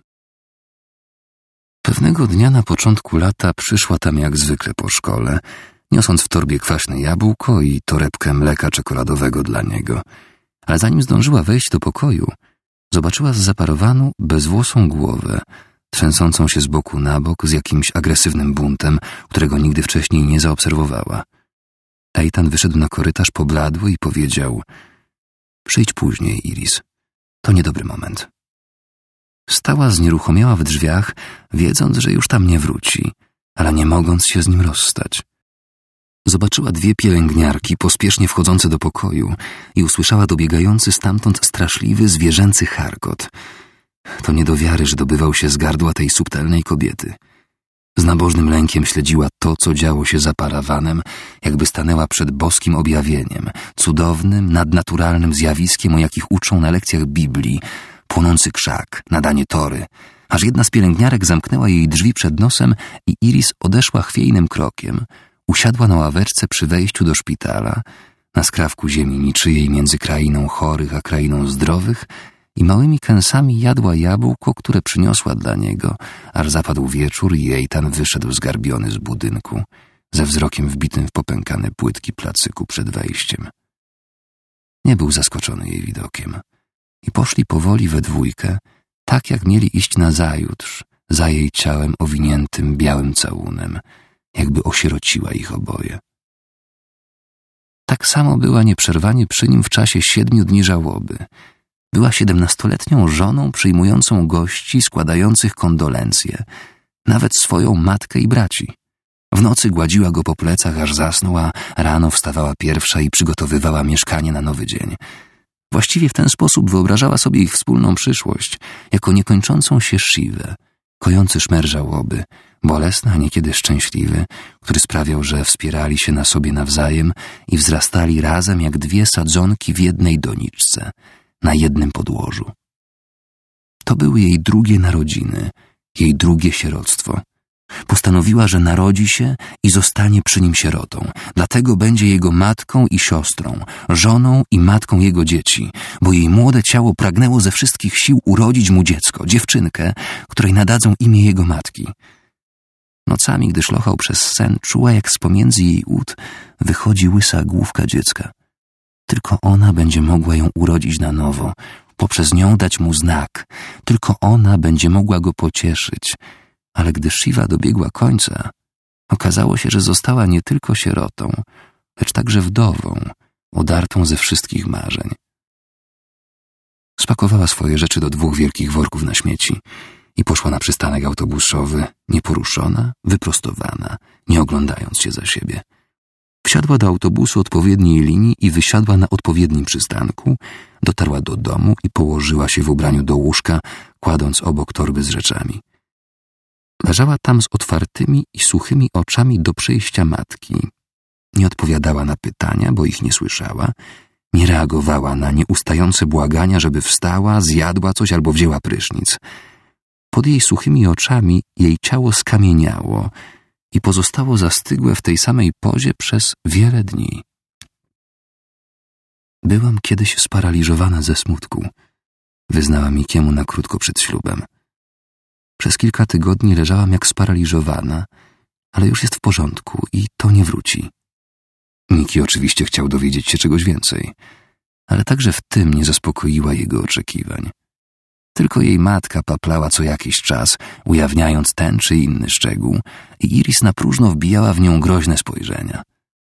Pewnego dnia na początku lata przyszła tam jak zwykle po szkole, niosąc w torbie kwaśne jabłko i torebkę mleka czekoladowego dla niego. Ale zanim zdążyła wejść do pokoju, zobaczyła zzaparowaną, bezwłosą głowę, trzęsącą się z boku na bok z jakimś agresywnym buntem, którego nigdy wcześniej nie zaobserwowała. Eitan wyszedł na korytarz pobladły i powiedział: „Przyjdź później, Iris. To niedobry moment”. Stała znieruchomiała w drzwiach, wiedząc, że już tam nie wróci, ale nie mogąc się z nim rozstać. Zobaczyła dwie pielęgniarki pospiesznie wchodzące do pokoju i usłyszała dobiegający stamtąd straszliwy, zwierzęcy charkot. To nie do wiary, że dobywał się z gardła tej subtelnej kobiety. Z nabożnym lękiem śledziła to, co działo się za parawanem, jakby stanęła przed boskim objawieniem, cudownym, nadnaturalnym zjawiskiem, o jakich uczą na lekcjach Biblii, płonący krzak, nadanie tory, aż jedna z pielęgniarek zamknęła jej drzwi przed nosem i Iris odeszła chwiejnym krokiem, usiadła na ławeczce przy wejściu do szpitala, na skrawku ziemi niczyjej między krainą chorych a krainą zdrowych, i małymi kęsami jadła jabłko, które przyniosła dla niego, aż zapadł wieczór i Eitan wyszedł zgarbiony z budynku, ze wzrokiem wbitym w popękane płytki placyku przed wejściem. Nie był zaskoczony jej widokiem i poszli powoli we dwójkę, tak jak mieli iść nazajutrz, za jej ciałem owiniętym białym całunem, jakby osierociła ich oboje. Tak samo była nieprzerwanie przy nim w czasie siedmiu dni żałoby. Była siedemnastoletnią żoną przyjmującą gości, składających kondolencje, nawet swoją matkę i braci. W nocy gładziła go po plecach, aż zasnął, a rano wstawała pierwsza i przygotowywała mieszkanie na nowy dzień. Właściwie w ten sposób wyobrażała sobie ich wspólną przyszłość, jako niekończącą się Shivę, kojący szmer żałoby, bolesny, a niekiedy szczęśliwy, który sprawiał, że wspierali się na sobie nawzajem i wzrastali razem jak dwie sadzonki w jednej doniczce, na jednym podłożu. To były jej drugie narodziny, jej drugie sieroctwo. Postanowiła, że narodzi się i zostanie przy nim sierotą, dlatego będzie jego matką i siostrą, żoną i matką jego dzieci, bo jej młode ciało pragnęło ze wszystkich sił urodzić mu dziecko, dziewczynkę, której nadadzą imię jego matki. Nocami, gdy szlochał przez sen, czuła, jak z pomiędzy jej ud wychodzi łysa główka dziecka. Tylko ona będzie mogła ją urodzić na nowo, poprzez nią dać mu znak. Tylko ona będzie mogła go pocieszyć. Ale gdy Shiva dobiegła końca, okazało się, że została nie tylko sierotą, lecz także wdową, odartą ze wszystkich marzeń. Spakowała swoje rzeczy do dwóch wielkich worków na śmieci i poszła na przystanek autobusowy, nieporuszona, wyprostowana, nie oglądając się za siebie. Wsiadła do autobusu odpowiedniej linii i wysiadła na odpowiednim przystanku, dotarła do domu i położyła się w ubraniu do łóżka, kładąc obok torby z rzeczami. Leżała tam z otwartymi i suchymi oczami do przyjścia matki. Nie odpowiadała na pytania, bo ich nie słyszała, nie reagowała na nieustające błagania, żeby wstała, zjadła coś albo wzięła prysznic. Pod jej suchymi oczami jej ciało skamieniało i pozostało zastygłe w tej samej pozie przez wiele dni. Byłam kiedyś sparaliżowana ze smutku, wyznała Mikiemu na krótko przed ślubem. Przez kilka tygodni leżałam jak sparaliżowana, ale już jest w porządku i to nie wróci. Miki oczywiście chciał dowiedzieć się czegoś więcej, ale także w tym nie zaspokoiła jego oczekiwań. Tylko jej matka paplała co jakiś czas, ujawniając ten czy inny szczegół, i Iris na próżno wbijała w nią groźne spojrzenia.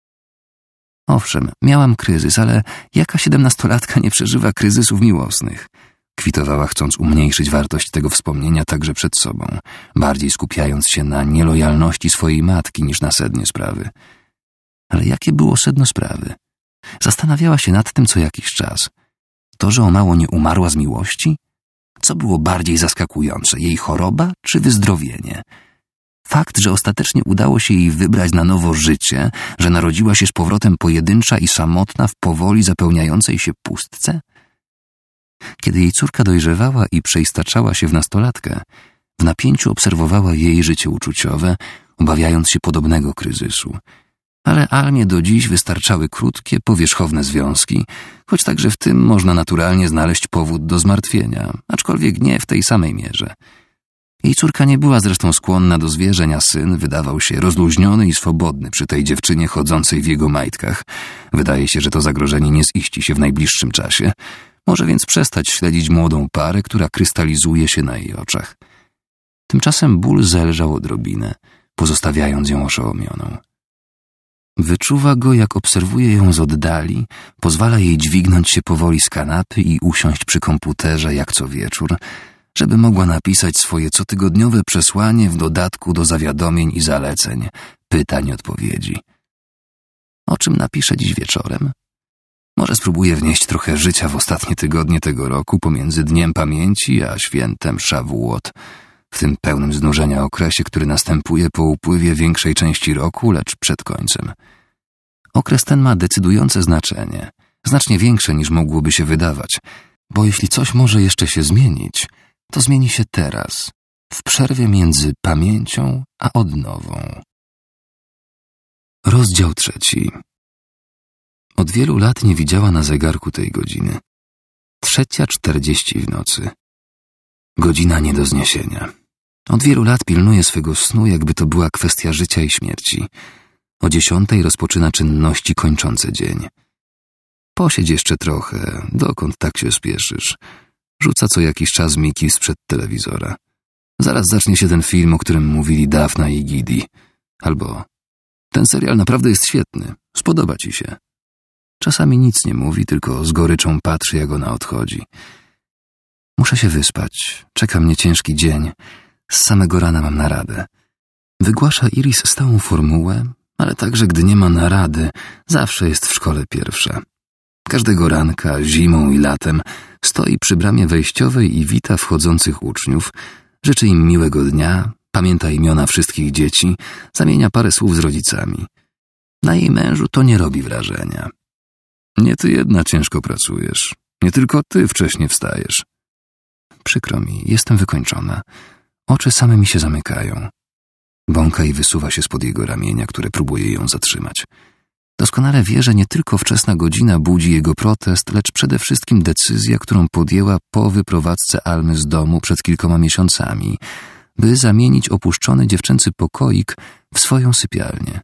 Owszem, miałam kryzys, ale jaka siedemnastolatka nie przeżywa kryzysów miłosnych? Kwitowała, chcąc umniejszyć wartość tego wspomnienia także przed sobą, bardziej skupiając się na nielojalności swojej matki niż na sednie sprawy. Ale jakie było sedno sprawy? Zastanawiała się nad tym co jakiś czas. To, że o mało nie umarła z miłości? Co było bardziej zaskakujące, jej choroba czy wyzdrowienie? Fakt, że ostatecznie udało się jej wybrać na nowo życie, że narodziła się z powrotem pojedyncza i samotna w powoli zapełniającej się pustce? Kiedy jej córka dojrzewała i przeistaczała się w nastolatkę, w napięciu obserwowała jej życie uczuciowe, obawiając się podobnego kryzysu. Ale Almie do dziś wystarczały krótkie, powierzchowne związki, choć także w tym można naturalnie znaleźć powód do zmartwienia, aczkolwiek nie w tej samej mierze. Jej córka nie była zresztą skłonna do zwierzeń, a syn wydawał się rozluźniony i swobodny przy tej dziewczynie chodzącej w jego majtkach. Wydaje się, że to zagrożenie nie ziści się w najbliższym czasie. Może więc przestać śledzić młodą parę, która krystalizuje się na jej oczach. Tymczasem ból zelżał odrobinę, pozostawiając ją oszołomioną. Wyczuwa go, jak obserwuje ją z oddali, pozwala jej dźwignąć się powoli z kanapy i usiąść przy komputerze jak co wieczór, żeby mogła napisać swoje cotygodniowe przesłanie w dodatku do zawiadomień i zaleceń, pytań i odpowiedzi. O czym napisze dziś wieczorem? Może spróbuje wnieść trochę życia w ostatnie tygodnie tego roku pomiędzy Dniem Pamięci a świętem Szawuot, w tym pełnym znużenia okresie, który następuje po upływie większej części roku, lecz przed końcem. Okres ten ma decydujące znaczenie, znacznie większe niż mogłoby się wydawać, bo jeśli coś może jeszcze się zmienić, to zmieni się teraz, w przerwie między pamięcią a odnową. Rozdział trzeci. Od wielu lat nie widziała na zegarku tej godziny. Trzecia czterdzieści w nocy. Godzina nie do zniesienia. Od wielu lat pilnuje swego snu, jakby to była kwestia życia i śmierci. O dziesiątej rozpoczyna czynności kończące dzień. Posiedź jeszcze trochę, dokąd tak się spieszysz? Rzuca co jakiś czas Miki sprzed telewizora. Zaraz zacznie się ten film, o którym mówili Daphna i Gidi. Albo ten serial naprawdę jest świetny, spodoba ci się. Czasami nic nie mówi, tylko z goryczą patrzy, jak ona odchodzi. Muszę się wyspać, czeka mnie ciężki dzień. Z samego rana mam naradę. Wygłasza Iris stałą formułę, ale także gdy nie ma narady, zawsze jest w szkole pierwsza. Każdego ranka, zimą i latem, stoi przy bramie wejściowej i wita wchodzących uczniów, życzy im miłego dnia, pamięta imiona wszystkich dzieci, zamienia parę słów z rodzicami. Na jej mężu to nie robi wrażenia. Nie ty jedna ciężko pracujesz, nie tylko ty wcześnie wstajesz. Przykro mi, jestem wykończona. Oczy same mi się zamykają. Bąka i wysuwa się spod jego ramienia, które próbuje ją zatrzymać. Doskonale wie, że nie tylko wczesna godzina budzi jego protest, lecz przede wszystkim decyzja, którą podjęła po wyprowadzce Almy z domu przed kilkoma miesiącami, by zamienić opuszczony dziewczęcy pokoik w swoją sypialnię.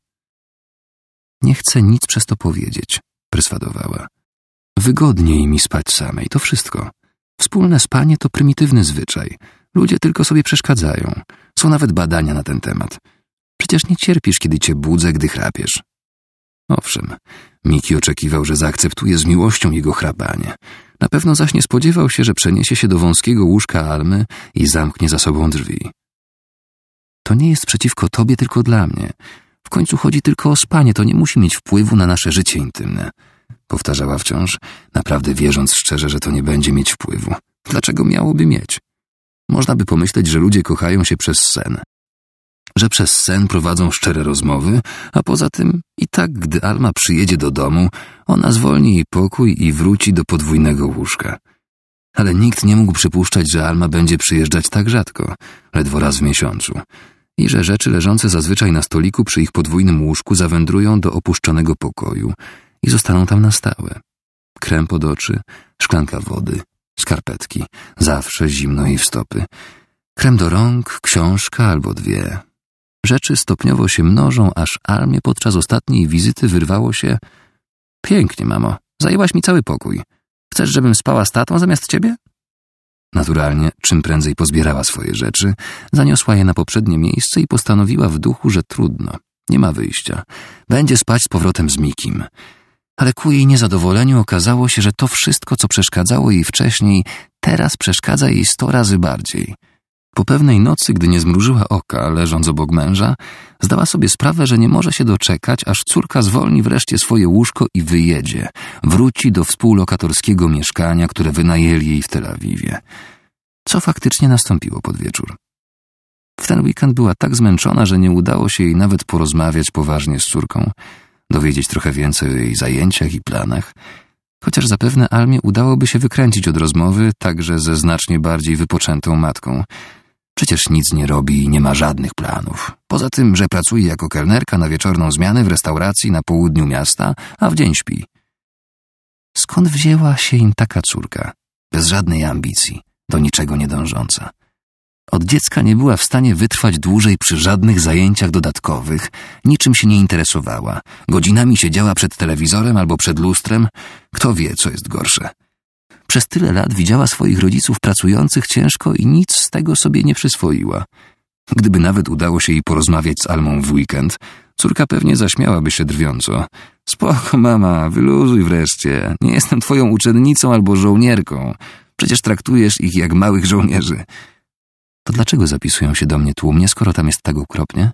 Nie chcę nic przez to powiedzieć, perswadowała. Wygodniej mi spać samej, to wszystko. Wspólne spanie to prymitywny zwyczaj. Ludzie tylko sobie przeszkadzają. Są nawet badania na ten temat. Przecież nie cierpisz, kiedy cię budzę, gdy chrapiesz. Owszem, Miki oczekiwał, że zaakceptuje z miłością jego chrapanie. Na pewno zaś nie spodziewał się, że przeniesie się do wąskiego łóżka Almy i zamknie za sobą drzwi. To nie jest przeciwko tobie, tylko dla mnie. W końcu chodzi tylko o spanie, to nie musi mieć wpływu na nasze życie intymne. Powtarzała wciąż, naprawdę wierząc szczerze, że to nie będzie mieć wpływu. Dlaczego miałoby mieć? Można by pomyśleć, że ludzie kochają się przez sen. Że przez sen prowadzą szczere rozmowy, a poza tym i tak, gdy Alma przyjedzie do domu, ona zwolni jej pokój i wróci do podwójnego łóżka. Ale nikt nie mógł przypuszczać, że Alma będzie przyjeżdżać tak rzadko, ledwo raz w miesiącu, i że rzeczy leżące zazwyczaj na stoliku przy ich podwójnym łóżku zawędrują do opuszczonego pokoju i zostaną tam na stałe. Krem pod oczy, szklanka wody, skarpetki, zawsze zimno jej w stopy, krem do rąk, książka albo dwie. Rzeczy stopniowo się mnożą, aż Almie podczas ostatniej wizyty wyrwało się: pięknie, mamo, zajęłaś mi cały pokój. Chcesz, żebym spała z tatą zamiast ciebie? Naturalnie, czym prędzej pozbierała swoje rzeczy, zaniosła je na poprzednie miejsce i postanowiła w duchu, że trudno, nie ma wyjścia. Będzie spać z powrotem z Mikim. Ale ku jej niezadowoleniu okazało się, że to wszystko, co przeszkadzało jej wcześniej, teraz przeszkadza jej sto razy bardziej. Po pewnej nocy, gdy nie zmrużyła oka, leżąc obok męża, zdała sobie sprawę, że nie może się doczekać, aż córka zwolni wreszcie swoje łóżko i wyjedzie. Wróci do współlokatorskiego mieszkania, które wynajęli jej w Tel Awiwie. Co faktycznie nastąpiło pod wieczór. W ten weekend była tak zmęczona, że nie udało się jej nawet porozmawiać poważnie z córką, dowiedzieć trochę więcej o jej zajęciach i planach, chociaż zapewne Almie udałoby się wykręcić od rozmowy także ze znacznie bardziej wypoczętą matką. Przecież nic nie robi i nie ma żadnych planów. Poza tym, że pracuje jako kelnerka na wieczorną zmianę w restauracji na południu miasta, a w dzień śpi. Skąd wzięła się im taka córka? Bez żadnej ambicji, do niczego nie dążąca. Od dziecka nie była w stanie wytrwać dłużej przy żadnych zajęciach dodatkowych, niczym się nie interesowała. Godzinami siedziała przed telewizorem albo przed lustrem. Kto wie, co jest gorsze. Przez tyle lat widziała swoich rodziców pracujących ciężko i nic z tego sobie nie przyswoiła. Gdyby nawet udało się jej porozmawiać z Almą w weekend, córka pewnie zaśmiałaby się drwiąco. Spoko, mama, wyluzuj wreszcie. Nie jestem twoją uczennicą albo żołnierką. Przecież traktujesz ich jak małych żołnierzy. To dlaczego zapisują się do mnie tłumnie, skoro tam jest tak okropnie?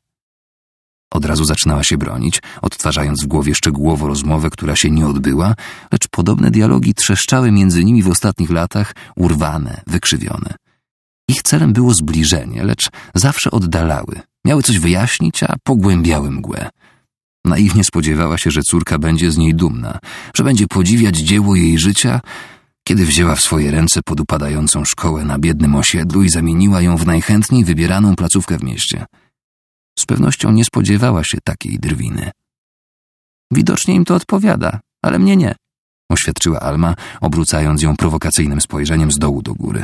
Od razu zaczynała się bronić, odtwarzając w głowie szczegółowo rozmowę, która się nie odbyła, lecz podobne dialogi trzeszczały między nimi w ostatnich latach, urwane, wykrzywione. Ich celem było zbliżenie, lecz zawsze oddalały. Miały coś wyjaśnić, a pogłębiały mgłę. Naiwnie spodziewała się, że córka będzie z niej dumna, że będzie podziwiać dzieło jej życia, kiedy wzięła w swoje ręce podupadającą szkołę na biednym osiedlu i zamieniła ją w najchętniej wybieraną placówkę w mieście. Z pewnością nie spodziewała się takiej drwiny. Widocznie im to odpowiada, ale mnie nie, oświadczyła Alma, obrócając ją prowokacyjnym spojrzeniem z dołu do góry.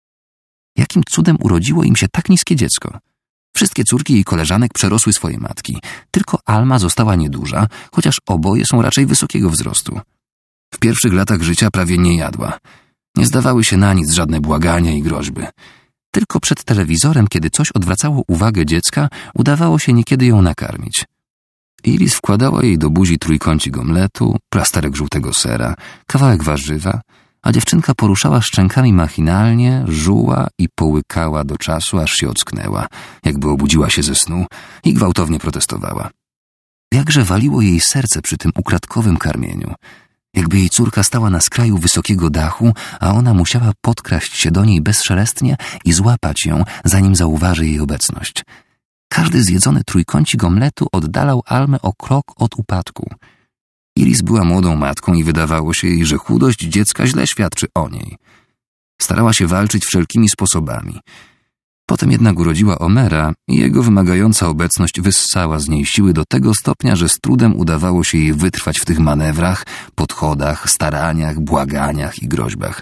Jakim cudem urodziło im się tak niskie dziecko? Wszystkie córki jej koleżanek przerosły swoje matki. Tylko Alma została nieduża, chociaż oboje są raczej wysokiego wzrostu. W pierwszych latach życia prawie nie jadła. Nie zdawały się na nic żadne błagania i groźby. Tylko przed telewizorem, kiedy coś odwracało uwagę dziecka, udawało się niekiedy ją nakarmić. Iris wkładała jej do buzi trójkącik omletu, plasterek żółtego sera, kawałek warzywa, a dziewczynka poruszała szczękami machinalnie, żuła i połykała do czasu, aż się ocknęła, jakby obudziła się ze snu i gwałtownie protestowała. Jakże waliło jej serce przy tym ukradkowym karmieniu. Jakby jej córka stała na skraju wysokiego dachu, a ona musiała podkraść się do niej bezszelestnie i złapać ją, zanim zauważy jej obecność. Każdy zjedzony trójkącik omletu oddalał Almę o krok od upadku. Iris była młodą matką i wydawało się jej, że chudość dziecka źle świadczy o niej. Starała się walczyć wszelkimi sposobami. Potem jednak urodziła Omera i jego wymagająca obecność wyssała z niej siły do tego stopnia, że z trudem udawało się jej wytrwać w tych manewrach, podchodach, staraniach, błaganiach i groźbach.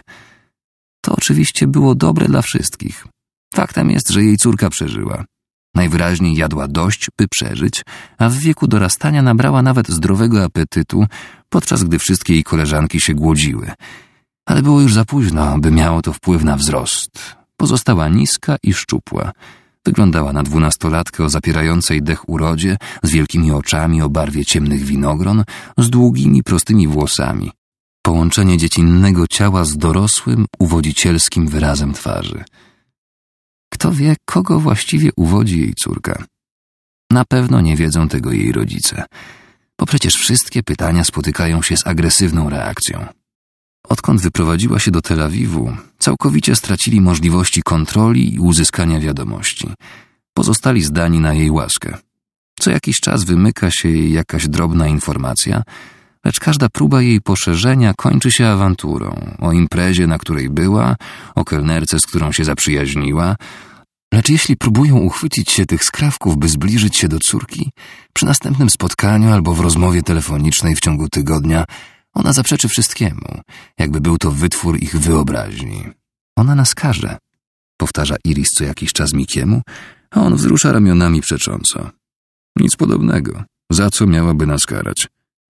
To oczywiście było dobre dla wszystkich. Faktem jest, że jej córka przeżyła. Najwyraźniej jadła dość, by przeżyć, a w wieku dorastania nabrała nawet zdrowego apetytu, podczas gdy wszystkie jej koleżanki się głodziły. Ale było już za późno, by miało to wpływ na wzrost. Pozostała niska i szczupła. Wyglądała na dwunastolatkę o zapierającej dech urodzie, z wielkimi oczami o barwie ciemnych winogron, z długimi, prostymi włosami. Połączenie dziecinnego ciała z dorosłym, uwodzicielskim wyrazem twarzy. Kto wie, kogo właściwie uwodzi jej córka. Na pewno nie wiedzą tego jej rodzice, bo przecież wszystkie pytania spotykają się z agresywną reakcją. Odkąd wyprowadziła się do Tel Awiwu, całkowicie stracili możliwości kontroli i uzyskania wiadomości. Pozostali zdani na jej łaskę. Co jakiś czas wymyka się jej jakaś drobna informacja, lecz każda próba jej poszerzenia kończy się awanturą o imprezie, na której była, o kelnerce, z którą się zaprzyjaźniła. Lecz jeśli próbują uchwycić się tych skrawków, by zbliżyć się do córki, przy następnym spotkaniu albo w rozmowie telefonicznej w ciągu tygodnia, ona zaprzeczy wszystkiemu, jakby był to wytwór ich wyobraźni. Ona nas karze, powtarza Iris co jakiś czas Mikiemu, a on wzrusza ramionami przecząco. Nic podobnego. Za co miałaby nas karać?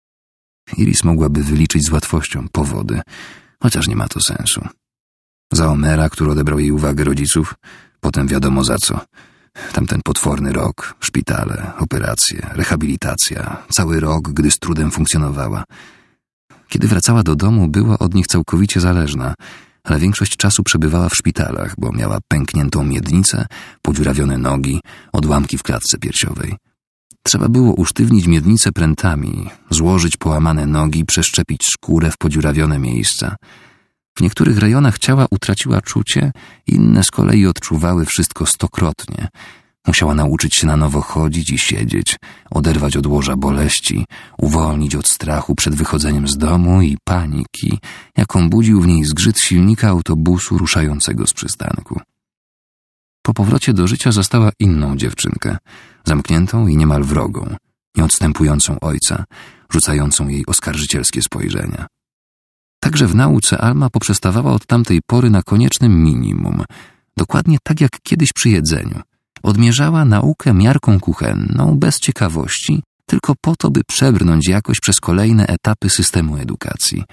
Iris mogłaby wyliczyć z łatwością powody, chociaż nie ma to sensu. Za Omera, który odebrał jej uwagę rodziców, potem wiadomo za co. Tamten potworny rok, szpitale, operacje, rehabilitacja, cały rok, gdy z trudem funkcjonowała. Kiedy wracała do domu, była od nich całkowicie zależna, ale większość czasu przebywała w szpitalach, bo miała pękniętą miednicę, podziurawione nogi, odłamki w klatce piersiowej. Trzeba było usztywnić miednicę prętami, złożyć połamane nogi, przeszczepić skórę w podziurawione miejsca. W niektórych rejonach ciała utraciła czucie, inne z kolei odczuwały wszystko stokrotnie. Musiała nauczyć się na nowo chodzić i siedzieć, oderwać od łoża boleści, uwolnić od strachu przed wychodzeniem z domu i paniki, jaką budził w niej zgrzyt silnika autobusu ruszającego z przystanku. Po powrocie do życia zastała inną dziewczynkę, zamkniętą i niemal wrogą, nieodstępującą ojca, rzucającą jej oskarżycielskie spojrzenia. Także w nauce Alma poprzestawała od tamtej pory na koniecznym minimum, dokładnie tak jak kiedyś przy jedzeniu. Odmierzała naukę miarką kuchenną, bez ciekawości, tylko po to, by przebrnąć jakoś przez kolejne etapy systemu edukacji.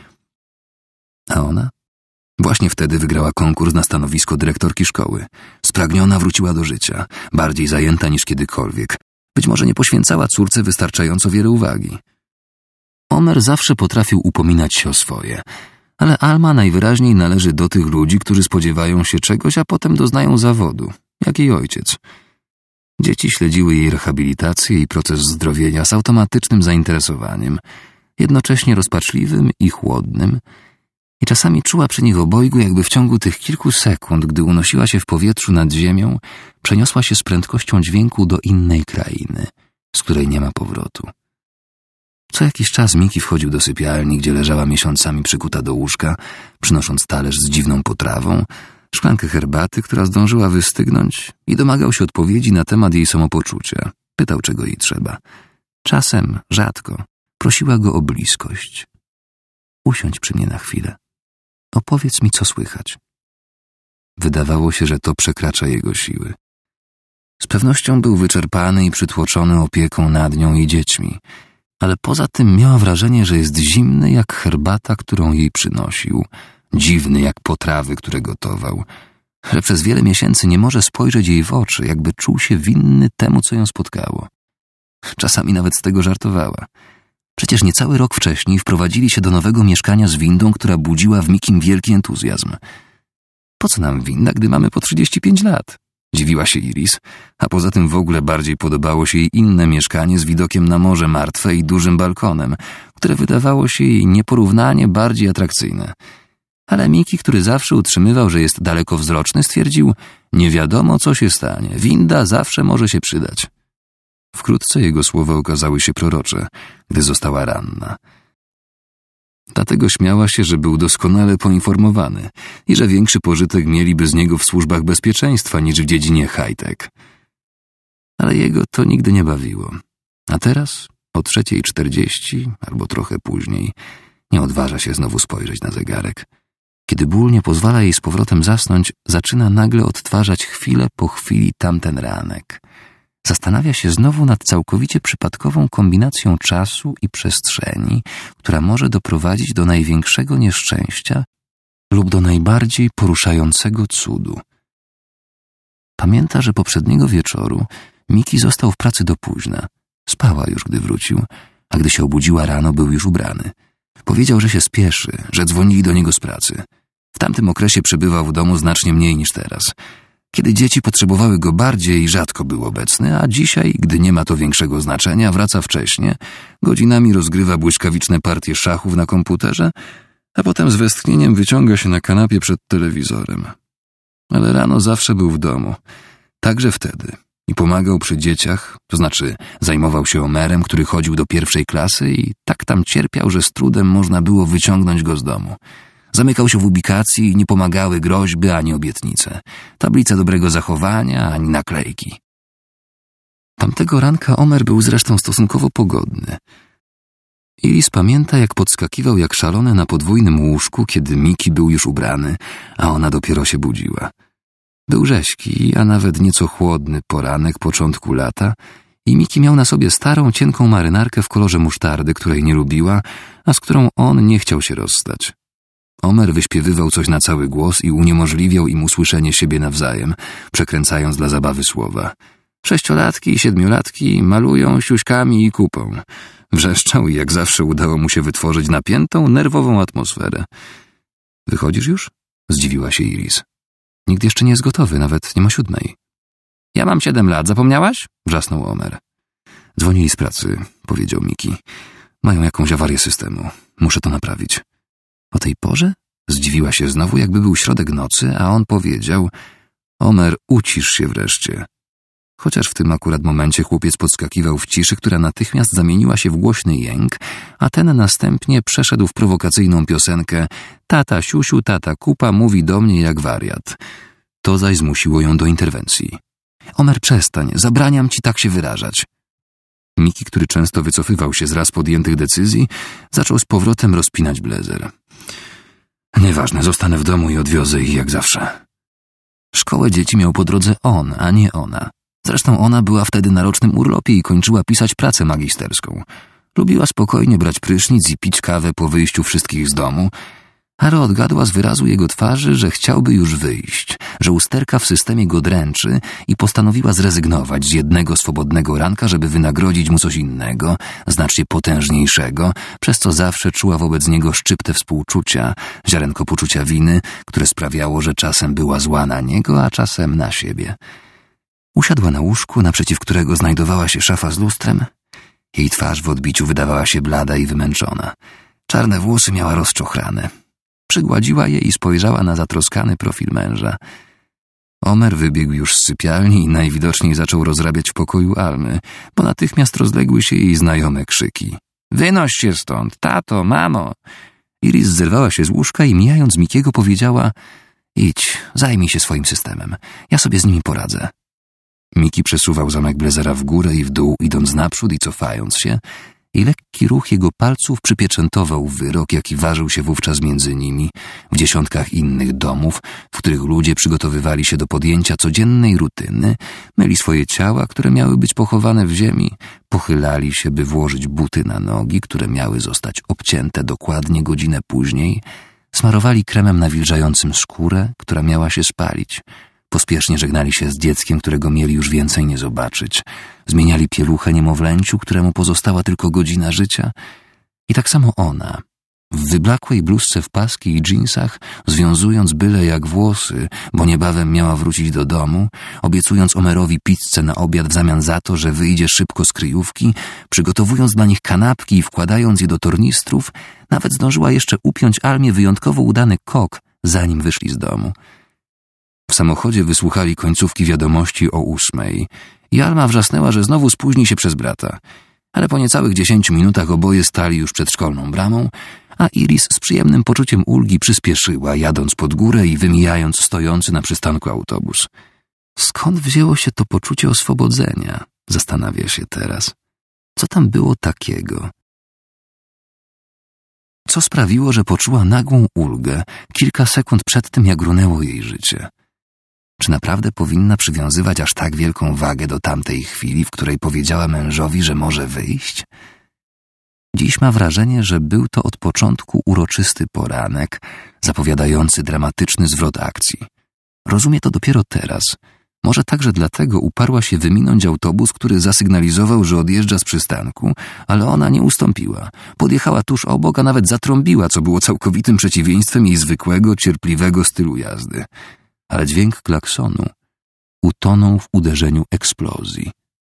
A ona? Właśnie wtedy wygrała konkurs na stanowisko dyrektorki szkoły. Spragniona wróciła do życia, bardziej zajęta niż kiedykolwiek. Być może nie poświęcała córce wystarczająco wiele uwagi. Omer zawsze potrafił upominać się o swoje, ale Alma najwyraźniej należy do tych ludzi, którzy spodziewają się czegoś, a potem doznają zawodu, jak jej ojciec. Dzieci śledziły jej rehabilitację i proces zdrowienia z automatycznym zainteresowaniem, jednocześnie rozpaczliwym i chłodnym, i czasami czuła przy nich obojgu, jakby w ciągu tych kilku sekund, gdy unosiła się w powietrzu nad ziemią, przeniosła się z prędkością dźwięku do innej krainy, z której nie ma powrotu. Co jakiś czas Miki wchodził do sypialni, gdzie leżała miesiącami przykuta do łóżka, przynosząc talerz z dziwną potrawą, szklankę herbaty, która zdążyła wystygnąć, i domagał się odpowiedzi na temat jej samopoczucia. Pytał, czego jej trzeba. Czasem, rzadko, prosiła go o bliskość. Usiądź przy mnie na chwilę. Opowiedz mi, co słychać. Wydawało się, że to przekracza jego siły. Z pewnością był wyczerpany i przytłoczony opieką nad nią i dziećmi, ale poza tym miała wrażenie, że jest zimny jak herbata, którą jej przynosił, dziwny jak potrawy, które gotował, że przez wiele miesięcy nie może spojrzeć jej w oczy, jakby czuł się winny temu, co ją spotkało. Czasami nawet z tego żartowała. Przecież niecały rok wcześniej wprowadzili się do nowego mieszkania z windą, która budziła w Mikim wielki entuzjazm. Po co nam winda, gdy mamy po trzydzieści pięć lat? Dziwiła się Iris, a poza tym w ogóle bardziej podobało się jej inne mieszkanie z widokiem na Morze Martwe i dużym balkonem, które wydawało się jej nieporównanie bardziej atrakcyjne. Ale Miki, który zawsze utrzymywał, że jest dalekowzroczny, stwierdził, nie wiadomo, co się stanie, winda zawsze może się przydać. Wkrótce jego słowa okazały się prorocze, gdy została ranna. Dlatego śmiała się, że był doskonale poinformowany i że większy pożytek mieliby z niego w służbach bezpieczeństwa niż w dziedzinie high-tech. Ale jego to nigdy nie bawiło. A teraz, o trzeciej czterdzieści albo trochę później, nie odważa się znowu spojrzeć na zegarek. Kiedy ból nie pozwala jej z powrotem zasnąć, zaczyna nagle odtwarzać chwilę po chwili tamten ranek. Zastanawia się znowu nad całkowicie przypadkową kombinacją czasu i przestrzeni, która może doprowadzić do największego nieszczęścia lub do najbardziej poruszającego cudu. Pamięta, że poprzedniego wieczoru Miki został w pracy do późna. Spała już, gdy wrócił, a gdy się obudziła rano, był już ubrany. Powiedział, że się spieszy, że dzwonili do niego z pracy. W tamtym okresie przebywał w domu znacznie mniej niż teraz. Kiedy dzieci potrzebowały go bardziej, rzadko był obecny, a dzisiaj, gdy nie ma to większego znaczenia, wraca wcześnie, godzinami rozgrywa błyskawiczne partie szachów na komputerze, a potem z westchnieniem wyciąga się na kanapie przed telewizorem. Ale rano zawsze był w domu, także wtedy, i pomagał przy dzieciach, to znaczy zajmował się Omerem, który chodził do pierwszej klasy i tak tam cierpiał, że z trudem można było wyciągnąć go z domu. Zamykał się w ubikacji i nie pomagały groźby ani obietnice, tablice dobrego zachowania ani naklejki. Tamtego ranka Omer był zresztą stosunkowo pogodny. Iris pamięta, jak podskakiwał jak szalony na podwójnym łóżku, kiedy Miki był już ubrany, a ona dopiero się budziła. Był rzeźki, a nawet nieco chłodny poranek początku lata i Miki miał na sobie starą, cienką marynarkę w kolorze musztardy, której nie lubiła, a z którą on nie chciał się rozstać. Omer wyśpiewywał coś na cały głos i uniemożliwiał im usłyszenie siebie nawzajem, przekręcając dla zabawy słowa. Sześciolatki i siedmiolatki malują siuśkami i kupą. Wrzeszczał i jak zawsze udało mu się wytworzyć napiętą, nerwową atmosferę. Wychodzisz już? Zdziwiła się Iris. Nikt jeszcze nie jest gotowy, nawet nie ma siódmej. Ja mam siedem lat, zapomniałaś? Wrzasnął Omer. Dzwonili z pracy, powiedział Miki. Mają jakąś awarię systemu. Muszę to naprawić. O tej porze? Zdziwiła się znowu, jakby był środek nocy, a on powiedział: Omer, ucisz się wreszcie. Chociaż w tym akurat momencie chłopiec podskakiwał w ciszy, która natychmiast zamieniła się w głośny jęk, a ten następnie przeszedł w prowokacyjną piosenkę Tata siusiu, tata kupa mówi do mnie jak wariat. To zaś zmusiło ją do interwencji. Omer, przestań, zabraniam ci tak się wyrażać. Miki, który często wycofywał się z raz podjętych decyzji, zaczął z powrotem rozpinać blezer. Nieważne, zostanę w domu i odwiozę ich jak zawsze. Szkołę dzieci miał po drodze on, a nie ona. Zresztą ona była wtedy na rocznym urlopie i kończyła pisać pracę magisterską. Lubiła spokojnie brać prysznic i pić kawę po wyjściu wszystkich z domu, ale odgadła z wyrazu jego twarzy, że chciałby już wyjść, że usterka w systemie go dręczy i postanowiła zrezygnować z jednego swobodnego ranka, żeby wynagrodzić mu coś innego, znacznie potężniejszego, przez co zawsze czuła wobec niego szczyptę współczucia, ziarenko poczucia winy, które sprawiało, że czasem była zła na niego, a czasem na siebie. Usiadła na łóżku, naprzeciw którego znajdowała się szafa z lustrem. Jej twarz w odbiciu wydawała się blada i wymęczona. Czarne włosy miała rozczochrane. Przygładziła je i spojrzała na zatroskany profil męża. Omer wybiegł już z sypialni i najwidoczniej zaczął rozrabiać w pokoju Almy, bo natychmiast rozległy się jej znajome krzyki. Wynoś się stąd, tato, mamo! Iris zerwała się z łóżka i mijając Mikiego powiedziała: idź, zajmij się swoim systemem, ja sobie z nimi poradzę. Miki przesuwał zamek blazera w górę i w dół, idąc naprzód i cofając się, i lekki ruch jego palców przypieczętował wyrok, jaki ważył się wówczas między nimi, w dziesiątkach innych domów, w których ludzie przygotowywali się do podjęcia codziennej rutyny, myli swoje ciała, które miały być pochowane w ziemi, pochylali się, by włożyć buty na nogi, które miały zostać obcięte dokładnie godzinę później, smarowali kremem nawilżającym skórę, która miała się spalić, pospiesznie żegnali się z dzieckiem, którego mieli już więcej nie zobaczyć. Zmieniali pieluchę niemowlęciu, któremu pozostała tylko godzina życia. I tak samo ona, w wyblakłej bluzce w paski i dżinsach, związując byle jak włosy, bo niebawem miała wrócić do domu, obiecując Omerowi pizzę na obiad w zamian za to, że wyjdzie szybko z kryjówki, przygotowując dla nich kanapki i wkładając je do tornistrów, nawet zdążyła jeszcze upiąć Almie wyjątkowo udany kok, zanim wyszli z domu. W samochodzie wysłuchali końcówki wiadomości o ósmej i Alma wrzasnęła, że znowu spóźni się przez brata. Ale po niecałych dziesięciu minutach oboje stali już przed szkolną bramą, a Iris z przyjemnym poczuciem ulgi przyspieszyła, jadąc pod górę i wymijając stojący na przystanku autobus. Skąd wzięło się to poczucie oswobodzenia? Zastanawia się teraz. Co tam było takiego? Co sprawiło, że poczuła nagłą ulgę kilka sekund przed tym, jak runęło jej życie? Czy naprawdę powinna przywiązywać aż tak wielką wagę do tamtej chwili, w której powiedziała mężowi, że może wyjść? Dziś ma wrażenie, że był to od początku uroczysty poranek, zapowiadający dramatyczny zwrot akcji. Rozumie to dopiero teraz. Może także dlatego uparła się wyminąć autobus, który zasygnalizował, że odjeżdża z przystanku, ale ona nie ustąpiła. Podjechała tuż obok, a nawet zatrąbiła, co było całkowitym przeciwieństwem jej zwykłego, cierpliwego stylu jazdy. Ale dźwięk klaksonu utonął w uderzeniu eksplozji.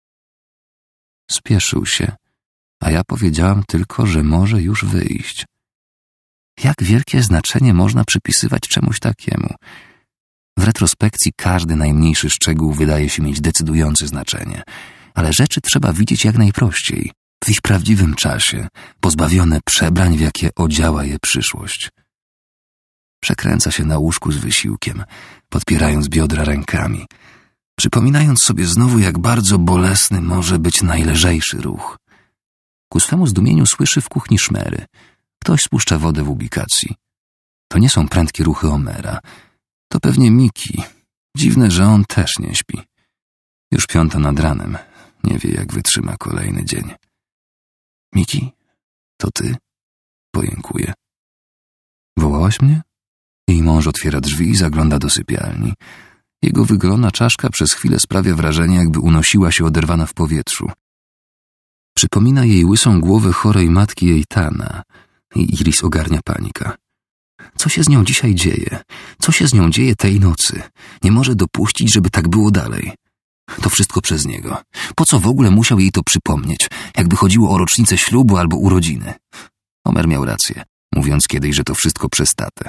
Spieszył się, a ja powiedziałam tylko, że może już wyjść. Jak wielkie znaczenie można przypisywać czemuś takiemu? W retrospekcji każdy najmniejszy szczegół wydaje się mieć decydujące znaczenie, ale rzeczy trzeba widzieć jak najprościej, w ich prawdziwym czasie, pozbawione przebrań, w jakie odziała je przyszłość. Przekręca się na łóżku z wysiłkiem, podpierając biodra rękami, przypominając sobie znowu, jak bardzo bolesny może być najlżejszy ruch. Ku swemu zdumieniu słyszy w kuchni szmery. Ktoś spuszcza wodę w ubikacji. To nie są prędkie ruchy Omera. To pewnie Miki. Dziwne, że on też nie śpi. Już piąta nad ranem. Nie wie, jak wytrzyma kolejny dzień. Miki? To ty? Pojękuje. Wołałaś mnie? Jej mąż otwiera drzwi i zagląda do sypialni. Jego wygolona czaszka przez chwilę sprawia wrażenie, jakby unosiła się oderwana w powietrzu. Przypomina jej łysą głowę chorej matki Ejtana i Iris ogarnia panika. Co się z nią dzisiaj dzieje? Co się z nią dzieje tej nocy? Nie może dopuścić, żeby tak było dalej. To wszystko przez niego. Po co w ogóle musiał jej to przypomnieć, jakby chodziło o rocznicę ślubu albo urodziny? Omer miał rację, mówiąc kiedyś, że to wszystko przez tatę.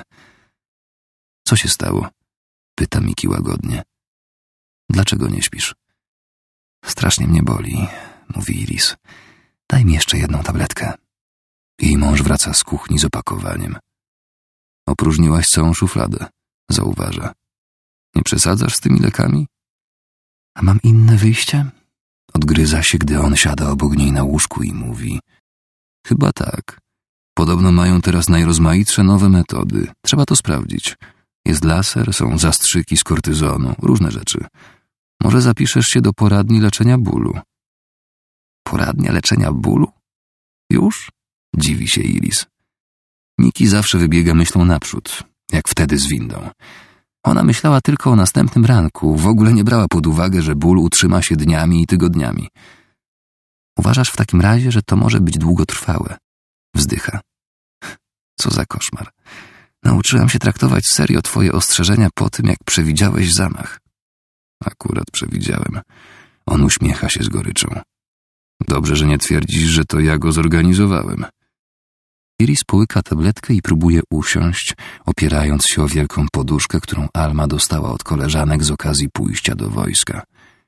Co się stało? Pyta Miki łagodnie. Dlaczego nie śpisz? Strasznie mnie boli, mówi Iris. Daj mi jeszcze jedną tabletkę. Jej mąż wraca z kuchni z opakowaniem. Opróżniłaś całą szufladę, zauważa. Nie przesadzasz z tymi lekami? A mam inne wyjście? Odgryza się, gdy on siada obok niej na łóżku i mówi. Chyba tak. Podobno mają teraz najrozmaitsze nowe metody. Trzeba to sprawdzić. Jest laser, są zastrzyki z kortyzonu, różne rzeczy. Może zapiszesz się do poradni leczenia bólu. Poradnia leczenia bólu? Już? Dziwi się Iris. Miki zawsze wybiega myślą naprzód, jak wtedy z windą. Ona myślała tylko o następnym ranku, w ogóle nie brała pod uwagę, że ból utrzyma się dniami i tygodniami. Uważasz w takim razie, że to może być długotrwałe? Wzdycha. Co za koszmar. Nauczyłam się traktować serio twoje ostrzeżenia po tym, jak przewidziałeś zamach. Akurat przewidziałem. On uśmiecha się z goryczą. Dobrze, że nie twierdzisz, że to ja go zorganizowałem. Iris połyka tabletkę i próbuje usiąść, opierając się o wielką poduszkę, którą Alma dostała od koleżanek z okazji pójścia do wojska.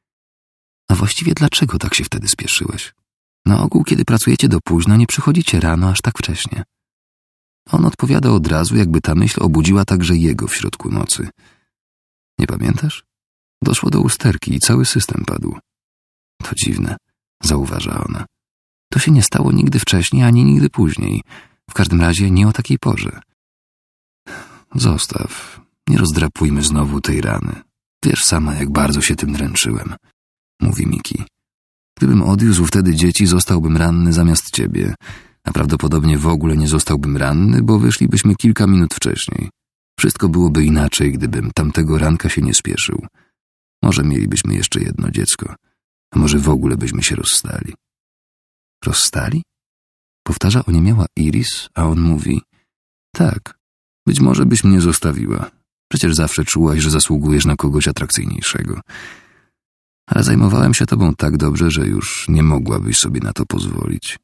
A właściwie dlaczego tak się wtedy spieszyłeś? Na ogół, kiedy pracujecie do późna, nie przychodzicie rano aż tak wcześnie. On odpowiada od razu, jakby ta myśl obudziła także jego w środku nocy. Nie pamiętasz? Doszło do usterki i cały system padł. To dziwne, zauważa ona. To się nie stało nigdy wcześniej, ani nigdy później. W każdym razie nie o takiej porze. Zostaw. Nie rozdrapujmy znowu tej rany. Wiesz sama, jak bardzo się tym dręczyłem, mówi Miki. Gdybym odwiózł wtedy dzieci, zostałbym ranny zamiast ciebie, a prawdopodobnie w ogóle nie zostałbym ranny, bo wyszlibyśmy kilka minut wcześniej. Wszystko byłoby inaczej, gdybym tamtego ranka się nie spieszył. Może mielibyśmy jeszcze jedno dziecko, a może w ogóle byśmy się rozstali. Rozstali? Powtarza oniemiała Iris, a on mówi: tak, być może byś mnie zostawiła. Przecież zawsze czułaś, że zasługujesz na kogoś atrakcyjniejszego. Ale zajmowałem się tobą tak dobrze, że już nie mogłabyś sobie na to pozwolić.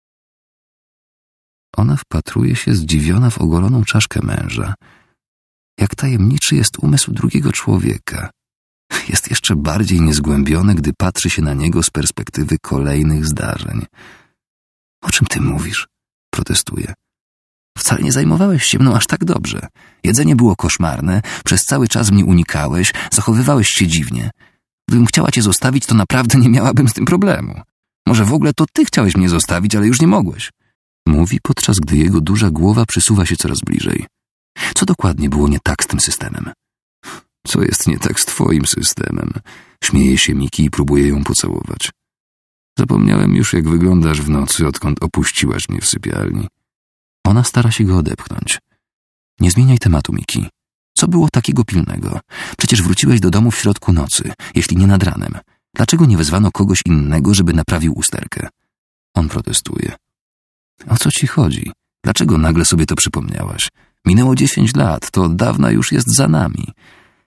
Ona wpatruje się zdziwiona w ogoloną czaszkę męża. Jak tajemniczy jest umysł drugiego człowieka. Jest jeszcze bardziej niezgłębiony, gdy patrzy się na niego z perspektywy kolejnych zdarzeń. O czym ty mówisz? Protestuje. Wcale nie zajmowałeś się mną aż tak dobrze. Jedzenie było koszmarne, przez cały czas mnie unikałeś, zachowywałeś się dziwnie. Gdybym chciała cię zostawić, to naprawdę nie miałabym z tym problemu. Może w ogóle to ty chciałeś mnie zostawić, ale już nie mogłeś. Mówi, podczas gdy jego duża głowa przysuwa się coraz bliżej. Co dokładnie było nie tak z tym systemem? Co jest nie tak z twoim systemem? Śmieje się Miki i próbuje ją pocałować. Zapomniałem już, jak wyglądasz w nocy, odkąd opuściłaś mnie w sypialni. Ona stara się go odepchnąć. Nie zmieniaj tematu, Miki. Co było takiego pilnego? Przecież wróciłeś do domu w środku nocy, jeśli nie nad ranem. Dlaczego nie wezwano kogoś innego, żeby naprawił usterkę? On protestuje. O co ci chodzi? Dlaczego nagle sobie to przypomniałaś? Minęło dziesięć lat, to od dawna już jest za nami.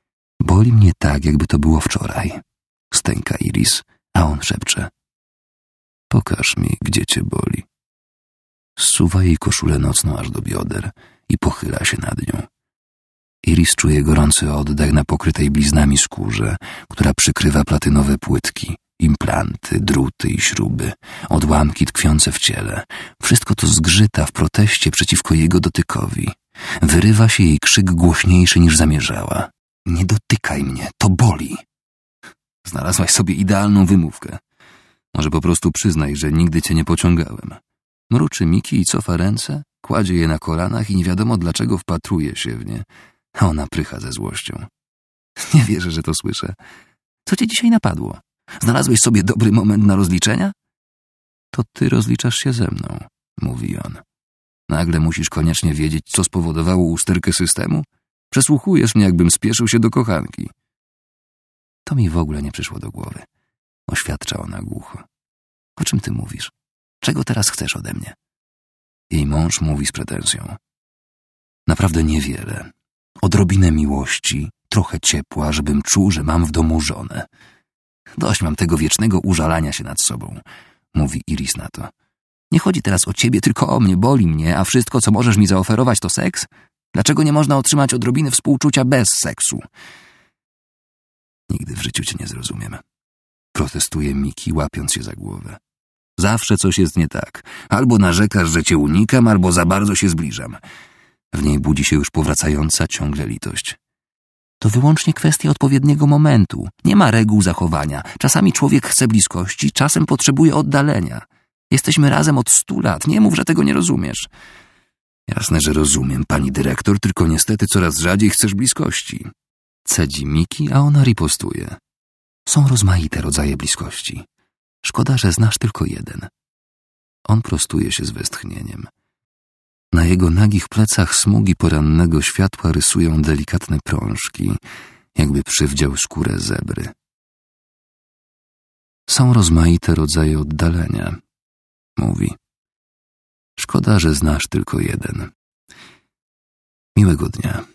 Boli mnie tak, jakby to było wczoraj. Stęka Iris, a on szepcze. Pokaż mi, gdzie cię boli. Zsuwa jej koszulę nocną aż do bioder i pochyla się nad nią. Iris czuje gorący oddech na pokrytej bliznami skórze, która przykrywa platynowe płytki, implanty, druty i śruby, odłamki tkwiące w ciele. Wszystko to zgrzyta w proteście przeciwko jego dotykowi. Wyrywa się jej krzyk głośniejszy niż zamierzała. Nie dotykaj mnie, to boli. Znalazłaś sobie idealną wymówkę. Może po prostu przyznaj, że nigdy cię nie pociągałem. Mruczy Miki i cofa ręce, kładzie je na kolanach i nie wiadomo dlaczego wpatruje się w nie, a ona prycha ze złością. Nie wierzę, że to słyszę. Co cię dzisiaj napadło? Znalazłeś sobie dobry moment na rozliczenia? To ty rozliczasz się ze mną, mówi on. Nagle musisz koniecznie wiedzieć, co spowodowało usterkę systemu? Przesłuchujesz mnie, jakbym spieszył się do kochanki. To mi w ogóle nie przyszło do głowy, oświadcza ona głucho. O czym ty mówisz? Czego teraz chcesz ode mnie? Jej mąż mówi z pretensją. Naprawdę niewiele. Odrobinę miłości, trochę ciepła, żebym czuł, że mam w domu żonę. Dość mam tego wiecznego użalania się nad sobą, mówi Iris na to. Nie chodzi teraz o ciebie, tylko o mnie, boli mnie, a wszystko, co możesz mi zaoferować, to seks? Dlaczego nie można otrzymać odrobiny współczucia bez seksu? Nigdy w życiu cię nie zrozumiem. Protestuje Miki, łapiąc się za głowę. Zawsze coś jest nie tak. Albo narzekasz, że cię unikam, albo za bardzo się zbliżam. W niej budzi się już powracająca ciągle litość. To wyłącznie kwestia odpowiedniego momentu. Nie ma reguł zachowania. Czasami człowiek chce bliskości, czasem potrzebuje oddalenia. Jesteśmy razem od stu lat. Nie mów, że tego nie rozumiesz. Jasne, że rozumiem, pani dyrektor, tylko niestety coraz rzadziej chcesz bliskości. Cedzi Miki, a ona ripostuje. Są rozmaite rodzaje bliskości. Szkoda, że znasz tylko jeden. On prostuje się z westchnieniem. Na jego nagich plecach smugi porannego światła rysują delikatne prążki, jakby przywdział skórę zebry. Są rozmaite rodzaje oddalenia, mówi. Szkoda, że znasz tylko jeden. Miłego dnia.